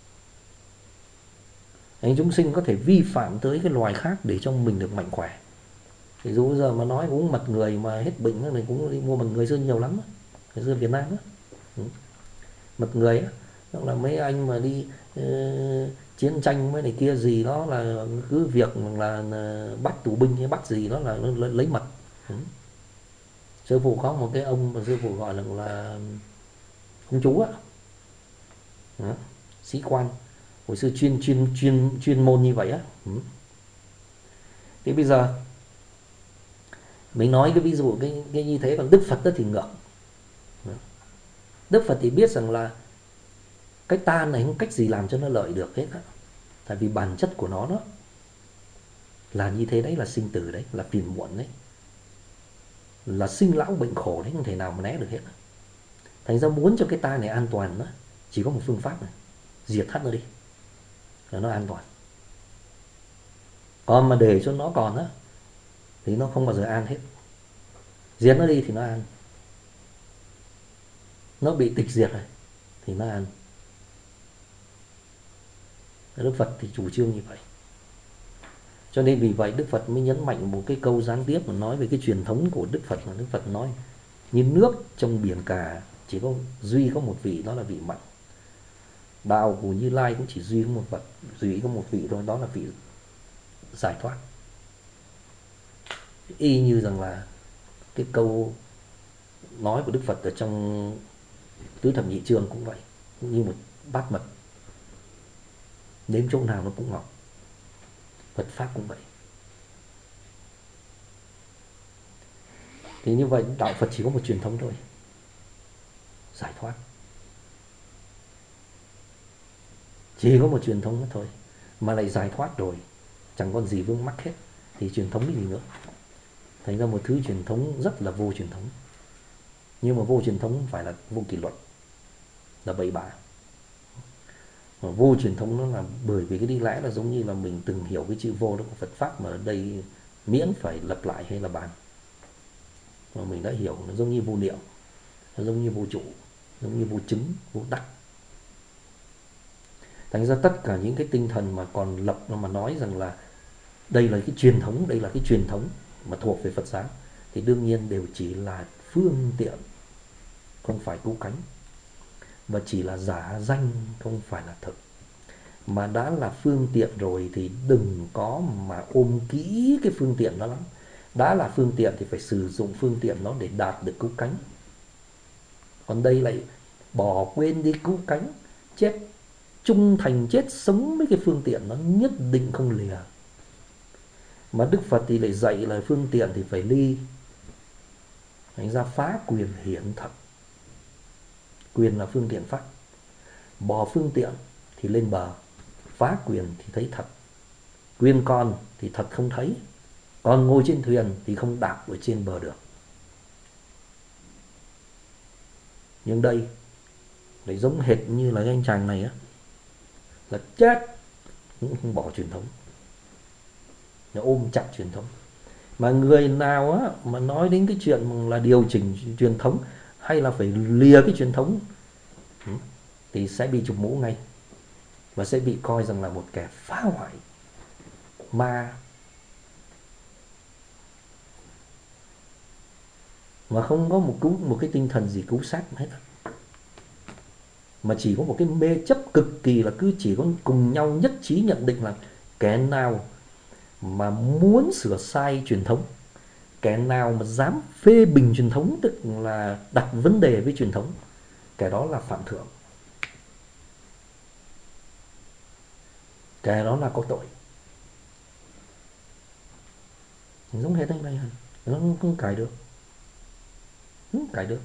Anh chúng sinh có thể vi phạm tới cái loài khác để cho mình được mạnh khỏe. Ví dụ giờ mà nói uống mật người mà hết bệnh này cũng đi mua mật người xưa nhiều lắm. Ngày xưa Việt Nam á. Ừ. Mật người á, đó là mấy anh mà đi uh, chiến tranh mấy này kia gì đó là cứ việc là uh, bắt tù binh hay bắt gì đó là lấy, lấy mật. Ừ. Sư phụ có một cái ông mà sư phụ gọi là, là ông chú á. Đó. Sĩ quan hồi xưa chuyên chuyên chuyên chuyên môn như vậy á. Ừ. Thì bây giờ mình nói cái ví dụ cái, cái như thế, còn Đức Phật đó thì ngược. Đức Phật thì biết rằng là cái ta này không cách gì làm cho nó lợi được hết á. Tại vì bản chất của nó đó là như thế đấy, là sinh tử đấy, là phiền muộn đấy, là sinh lão bệnh khổ đấy, không thể nào mà né được hết. Thành ra muốn cho cái ta này an toàn đó, chỉ có một phương pháp này, diệt hắt nó đi là nó an toàn. Còn mà để cho nó còn á thì nó không bao giờ an hết. Diệt nó đi thì nó an. Nó bị tịch diệt rồi thì nó an. Đức Phật thì chủ trương như vậy. Cho nên vì vậy Đức Phật mới nhấn mạnh một cái câu gián tiếp mà nói về cái truyền thống của Đức Phật, là Đức Phật nói như nước trong biển cả chỉ có duy có một vị, đó là vị mặn. Đạo của Như Lai cũng chỉ duy có một vật, duy có một vị thôi, đó là vị giải thoát. Y như rằng là cái câu nói của Đức Phật ở trong Tứ Thập Nhị Chương cũng vậy, cũng như một bát mật, đến chỗ nào nó cũng ngọt. Phật pháp cũng vậy. Thì như vậy đạo Phật chỉ có một truyền thống thôi, giải thoát. Chỉ có một truyền thống đó thôi, mà lại giải thoát rồi, chẳng còn gì vướng mắc hết, thì truyền thống cái gì nữa. Thành ra một thứ truyền thống rất là vô truyền thống. Nhưng mà vô truyền thống không phải là vô kỷ luật, là bậy bạ. Mà vô truyền thống nó là bởi vì cái đi lẽ là giống như là mình từng hiểu cái chữ vô đó của Phật pháp, mà ở đây miễn phải lặp lại hay là bàn. Mà mình đã hiểu, nó giống như vô niệm, nó giống như vô trụ, giống như vô chứng, vô đắc. Thành ra tất cả những cái tinh thần mà còn lập mà nói rằng là đây là cái truyền thống, đây là cái truyền thống mà thuộc về Phật giáo, thì đương nhiên đều chỉ là phương tiện, không phải cứu cánh, và chỉ là giả danh, không phải là thực. Mà đã là phương tiện rồi thì đừng có mà ôm kỹ cái phương tiện đó lắm. Đã là phương tiện thì phải sử dụng phương tiện đó để đạt được cứu cánh. Còn đây lại bỏ quên đi cứu cánh, chết trung thành, chết sống với cái phương tiện nó nhất định không lìa. Mà Đức Phật thì lại dạy là phương tiện thì phải ly. Thành ra phá quyền hiển thật. Quyền là phương tiện pháp. Bỏ phương tiện thì lên bờ. phá quyền thì thấy thật, quyền còn thì thật không thấy, còn ngồi trên thuyền thì không đạp ở trên bờ được. Nhưng đây lại giống hệt như là cái anh chàng này á, là chết cũng không bỏ truyền thống, nó ôm chặt truyền thống. Mà người nào á mà nói đến cái chuyện là điều chỉnh truyền thống hay là phải lìa cái truyền thống thì sẽ bị chụp mũ ngay, và sẽ bị coi rằng là một kẻ phá hoại ma, mà không có một cứu một cái tinh thần gì cứu sát hết, mà chỉ có một cái mê chấp cực kỳ, là cứ chỉ có cùng nhau nhất trí nhận định là kẻ nào mà muốn sửa sai truyền thống, kẻ nào mà dám phê bình truyền thống, tức là đặt vấn đề với truyền thống, kẻ đó là phạm thượng, kẻ đó là có tội. Giống hết anh này, nó không, không cải được, không cải được.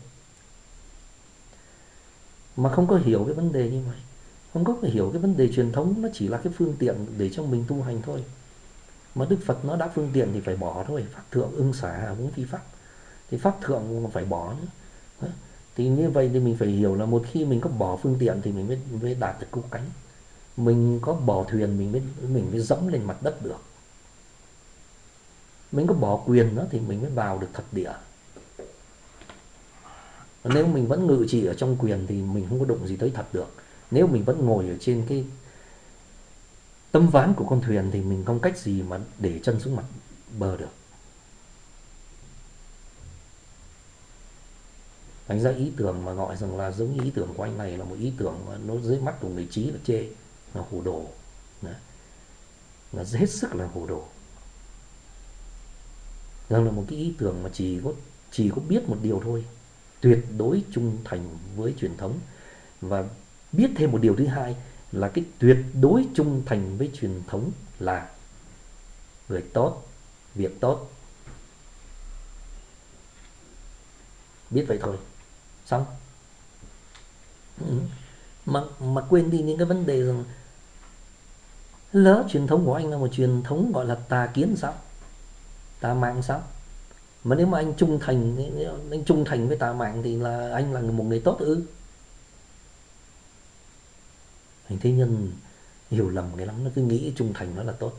Mà không có hiểu cái vấn đề như vậy, không có hiểu cái vấn đề truyền thống nó chỉ là cái phương tiện để cho mình tu hành thôi. Mà Đức Phật nó đã phương tiện thì phải bỏ thôi, pháp thượng ưng xả cũng phi pháp, thì pháp thượng phải bỏ nữa. Đấy. Thì như vậy thì mình phải hiểu là một khi mình có bỏ phương tiện thì mình mới, mới đạt được cứu cánh. Mình có bỏ thuyền mình mới mình mới dẫm lên mặt đất được. Mình có bỏ quyền đó thì mình mới vào được thật địa. Nếu mình vẫn ngự trị ở trong quyền thì mình không có đụng gì tới thật được. Nếu mình vẫn ngồi ở trên cái tấm ván của con thuyền thì mình không cách gì mà để chân xuống mặt bờ được. Thành ra ý tưởng mà gọi rằng là giống như ý tưởng của anh này là một ý tưởng mà nó dưới mắt của người trí là chê, là hồ đồ. Đấy. Là hết sức là hồ đồ. Rằng là một cái ý tưởng mà chỉ có, chỉ có biết một điều thôi, tuyệt đối trung thành với truyền thống. Và biết thêm một điều thứ hai là cái tuyệt đối trung thành với truyền thống là người tốt, việc tốt. Biết vậy thôi, xong. Ừ. Mà, mà quên đi những cái vấn đề rằng lỡ truyền thống của anh là một truyền thống gọi là tà kiến sao? Tà mạng sao? Mà nếu mà anh trung thành, anh trung thành với tà mạng thì là anh là một người tốt ư? Hành thế nhân hiểu lầm cái lắm, nó cứ nghĩ trung thành nó là tốt.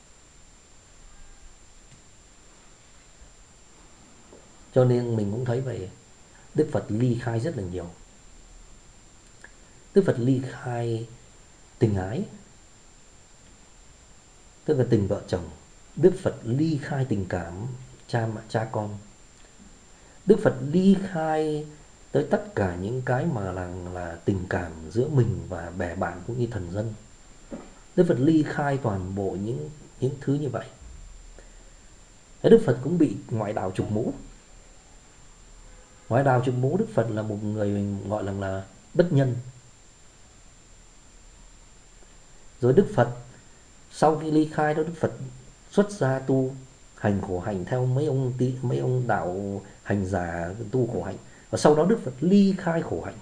Cho nên mình cũng thấy vậy, Đức Phật ly khai rất là nhiều. Đức Phật ly khai tình ái, tức là tình vợ chồng. Đức Phật ly khai tình cảm cha cha con. Đức Phật ly khai tới tất cả những cái mà là, là tình cảm giữa mình và bè bạn cũng như thần dân. Đức Phật ly khai toàn bộ những, những thứ như vậy. Đức Phật cũng bị ngoại đạo chụp mũ. Ngoại đạo chụp mũ Đức Phật là một người gọi là, là bất nhân. Rồi Đức Phật sau khi ly khai đó, Đức Phật xuất gia tu hành khổ hạnh theo mấy ông tí, mấy ông đạo hành giả tu khổ hạnh. Và sau đó Đức Phật ly khai khổ hạnh.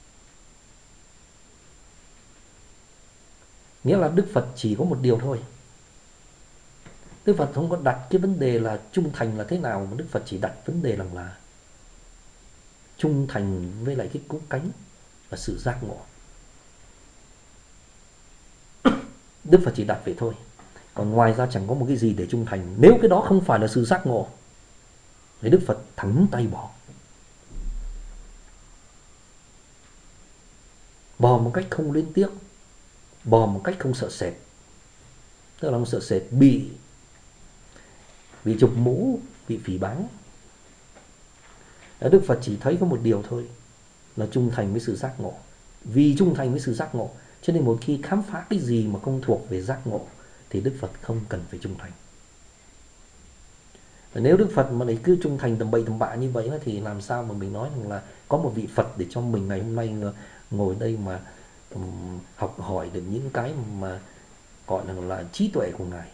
Nghĩa là Đức Phật chỉ có một điều thôi. Đức Phật không có đặt cái vấn đề là trung thành là thế nào, mà Đức Phật chỉ đặt vấn đề rằng là trung thành với lại cái cứu cánh và sự giác ngộ. Đức Phật chỉ đặt vậy thôi. Còn ngoài ra chẳng có một cái gì để trung thành. Nếu cái đó không phải là sự giác ngộ thì Đức Phật thẳng tay bỏ. Bỏ một cách không luyến tiếc, bỏ một cách không sợ sệt. Tức là không sợ sệt bị bị chụp mũ, bị phỉ báng. Đức Phật chỉ thấy có một điều thôi, là trung thành với sự giác ngộ. Vì trung thành với sự giác ngộ cho nên một khi khám phá cái gì mà không thuộc về giác ngộ thì Đức Phật không cần phải trung thành. Và nếu Đức Phật mà lại cứ trung thành tầm bậy tầm bạ như vậy thì làm sao mà mình nói rằng là có một vị Phật để cho mình ngày hôm nay ngồi đây mà um, học hỏi được những cái mà gọi là, là trí tuệ của Ngài.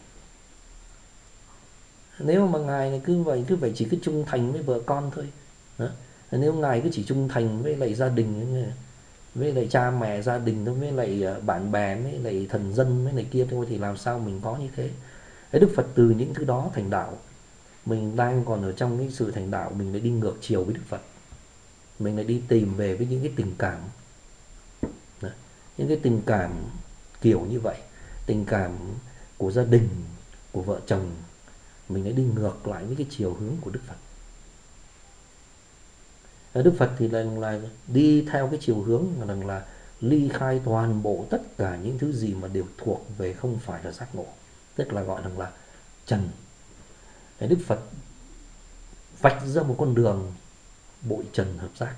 Nếu mà Ngài cứ vậy, cứ vậy chỉ cứ trung thành với vợ con thôi. Đó. Nếu Ngài cứ chỉ trung thành với lại gia đình với lại cha mẹ gia đình thôi, với lại bạn bè, với lại thần dân, với này kia thôi, thì làm sao mình có như thế. Đấy, Đức Phật từ những thứ đó thành đạo. Mình đang còn ở trong cái sự thành đạo, mình lại đi ngược chiều với Đức Phật, mình lại đi tìm về với những cái tình cảm. Đấy, những cái tình cảm kiểu như vậy, tình cảm của gia đình, của vợ chồng, mình lại đi ngược lại với cái chiều hướng của Đức Phật. Đức Phật thì là, là đi theo cái chiều hướng là, là ly khai toàn bộ tất cả những thứ gì mà đều thuộc về không phải là giác ngộ, tức là gọi là trần. Đức Phật vạch ra một con đường bội trần hợp giác.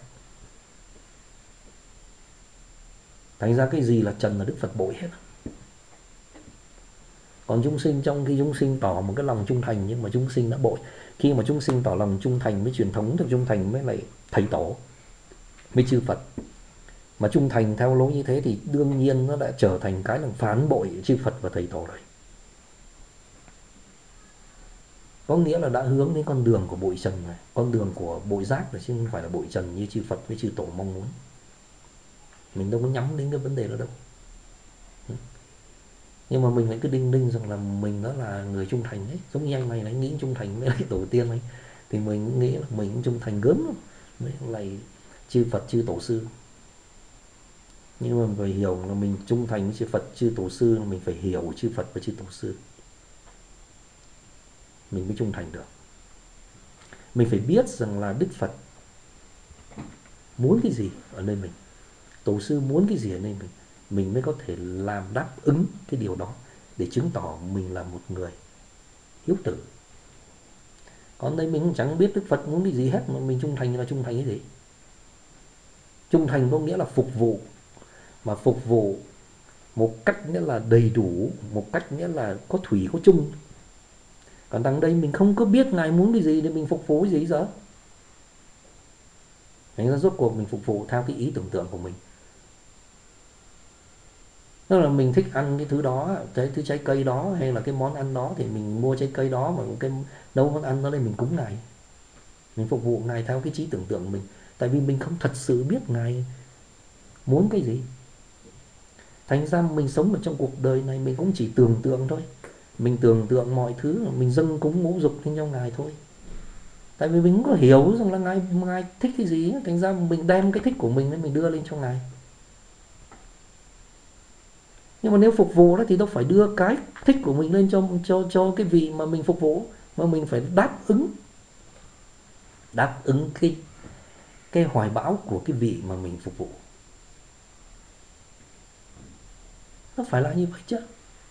Thành ra cái gì là trần là Đức Phật bội hết. Còn chúng sinh, trong khi chúng sinh tỏ một cái lòng trung thành, nhưng mà chúng sinh đã bội. Khi mà chúng sinh tỏ lòng trung thành với truyền thống, thì trung thành với lại thầy tổ, với chư Phật, mà trung thành theo lối như thế thì đương nhiên nó đã trở thành cái là phản bội chư Phật và thầy tổ rồi. Có nghĩa là đã hướng đến con đường của bội trần này, con đường của bội giác rồi, chứ không phải là bội trần như chư Phật với chư tổ mong muốn. Mình đâu có nhắm đến cái vấn đề đó đâu. Nhưng mà mình lại cứ đinh ninh rằng là mình đó là người trung thành ấy. Giống như anh này, anh nghĩ trung thành với lại tổ tiên ấy, thì mình nghĩ là mình cũng trung thành gớm lắm với lại chư Phật chư tổ sư. Nhưng mà mình phải hiểu là mình trung thành với chư Phật chư tổ sư, mình phải hiểu chư Phật và chư tổ sư, mình mới trung thành được. Mình phải biết rằng là Đức Phật muốn cái gì ở nơi mình, tổ sư muốn cái gì ở nơi mình, mình mới có thể làm đáp ứng cái điều đó để chứng tỏ mình là một người hiếu tử. Còn đây mình cũng chẳng biết Đức Phật muốn cái gì hết, mà mình trung thành là trung thành cái gì? Trung thành có nghĩa là phục vụ, mà phục vụ một cách nghĩa là đầy đủ, một cách nghĩa là có thủy có chung. Còn đằng đây mình không có biết Ngài muốn cái gì để mình phục vụ cái gì giờ. Thành ra rốt cuộc mình phục vụ theo cái ý tưởng tượng của mình. Tức là mình thích ăn cái thứ đó, cái thứ trái cây đó hay là cái món ăn đó, thì mình mua trái cây đó và cái nấu món ăn đó lên mình cúng Ngài. Mình phục vụ Ngài theo cái trí tưởng tượng của mình. Tại vì mình không thật sự biết Ngài muốn cái gì. Thành ra mình sống ở trong cuộc đời này mình cũng chỉ tưởng tượng thôi. Mình tưởng tượng mọi thứ, mình dâng cúng ngũ dục lên cho Ngài thôi. Tại vì mình cũng có hiểu rằng là Ngài, Ngài thích cái gì. Thành ra mình đem cái thích của mình nên mình đưa lên cho Ngài. Nhưng mà nếu phục vụ đó thì đâu phải đưa cái thích của mình lên cho cho cho cái vị mà mình phục vụ, mà mình phải đáp ứng đáp ứng cái cái hoài bão của cái vị mà mình phục vụ. Nó phải là như vậy chứ.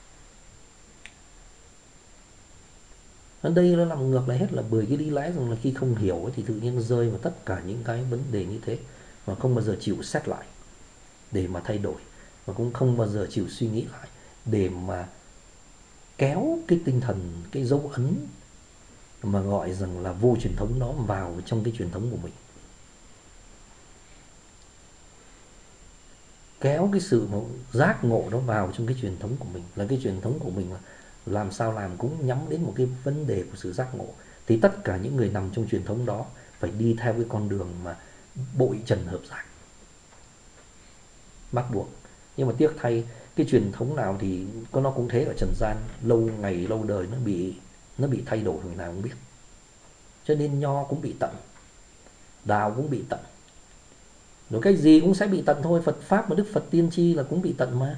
Ở đây nó làm ngược lại hết, là bởi cái lý lẽ rằng là khi không hiểu ấy, thì tự nhiên nó rơi vào tất cả những cái vấn đề như thế, mà không bao giờ chịu xét lại để mà thay đổi, và cũng không bao giờ chịu suy nghĩ lại để mà kéo cái tinh thần, cái dấu ấn mà gọi rằng là vô truyền thống đó vào trong cái truyền thống của mình. Kéo cái sự giác ngộ đó vào trong cái truyền thống của mình, là cái truyền thống của mình là làm sao làm cũng nhắm đến một cái vấn đề của sự giác ngộ. Thì tất cả những người nằm trong truyền thống đó phải đi theo cái con đường mà bội trần hợp giác, bắt buộc. Nhưng mà tiếc thay, cái truyền thống nào thì có nó cũng thế ở trần gian, lâu ngày lâu đời nó bị nó bị thay đổi hồi nào không biết. Cho nên nho cũng bị tận, đạo cũng bị tận, rồi cái gì cũng sẽ bị tận thôi. Phật pháp mà Đức Phật tiên tri là cũng bị tận mà.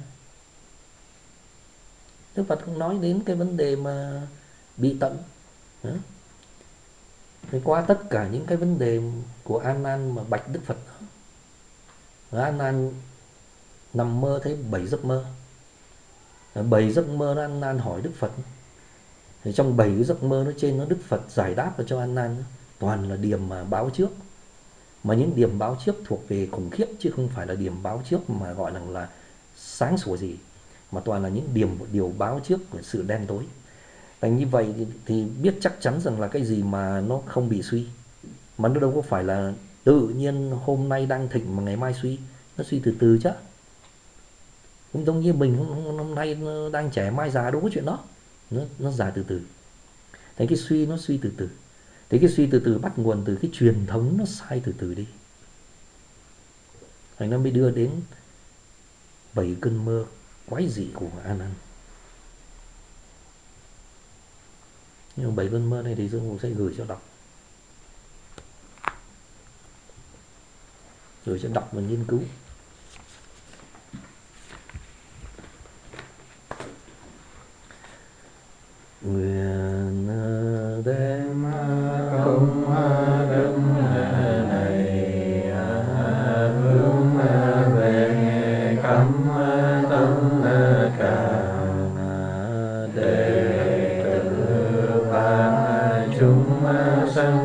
Đức Phật cũng nói đến cái vấn đề mà bị tận. Thì qua tất cả những cái vấn đề của An Nan mà bạch Đức Phật đó, An Nan nằm mơ thấy bảy giấc mơ. Bảy giấc mơ An Nan hỏi Đức Phật. Thì trong bảy cái giấc mơ nó trên nó Đức Phật giải đáp cho An Nan toàn là điềm mà báo trước. Mà những điềm báo trước thuộc về khủng khiếp, chứ không phải là điềm báo trước mà gọi là, là sáng sủa gì, mà toàn là những điềm điều báo trước của sự đen tối. Thành như vậy thì, thì biết chắc chắn rằng là cái gì mà nó không bị suy, mà nó đâu có phải là tự nhiên hôm nay đang thịnh mà ngày mai suy. Nó suy từ từ chứ. Cũng giống như mình hôm, hôm nay nó đang trẻ mai già, đâu có chuyện đó. Nó, nó già từ từ. Thế cái suy nó suy từ từ. Thế cái suy từ từ bắt nguồn từ cái truyền thống nó sai từ từ đi. Rồi nó mới đưa đến bảy cơn mơ quái dị của A Nan. Nhưng mà bảy cơn mơ này thì Dương cũng sẽ gửi cho đọc, gửi cho đọc và nghiên cứu. Nguyện đem công đức này hướng về khắp tất cả đệ tử và chúng sanh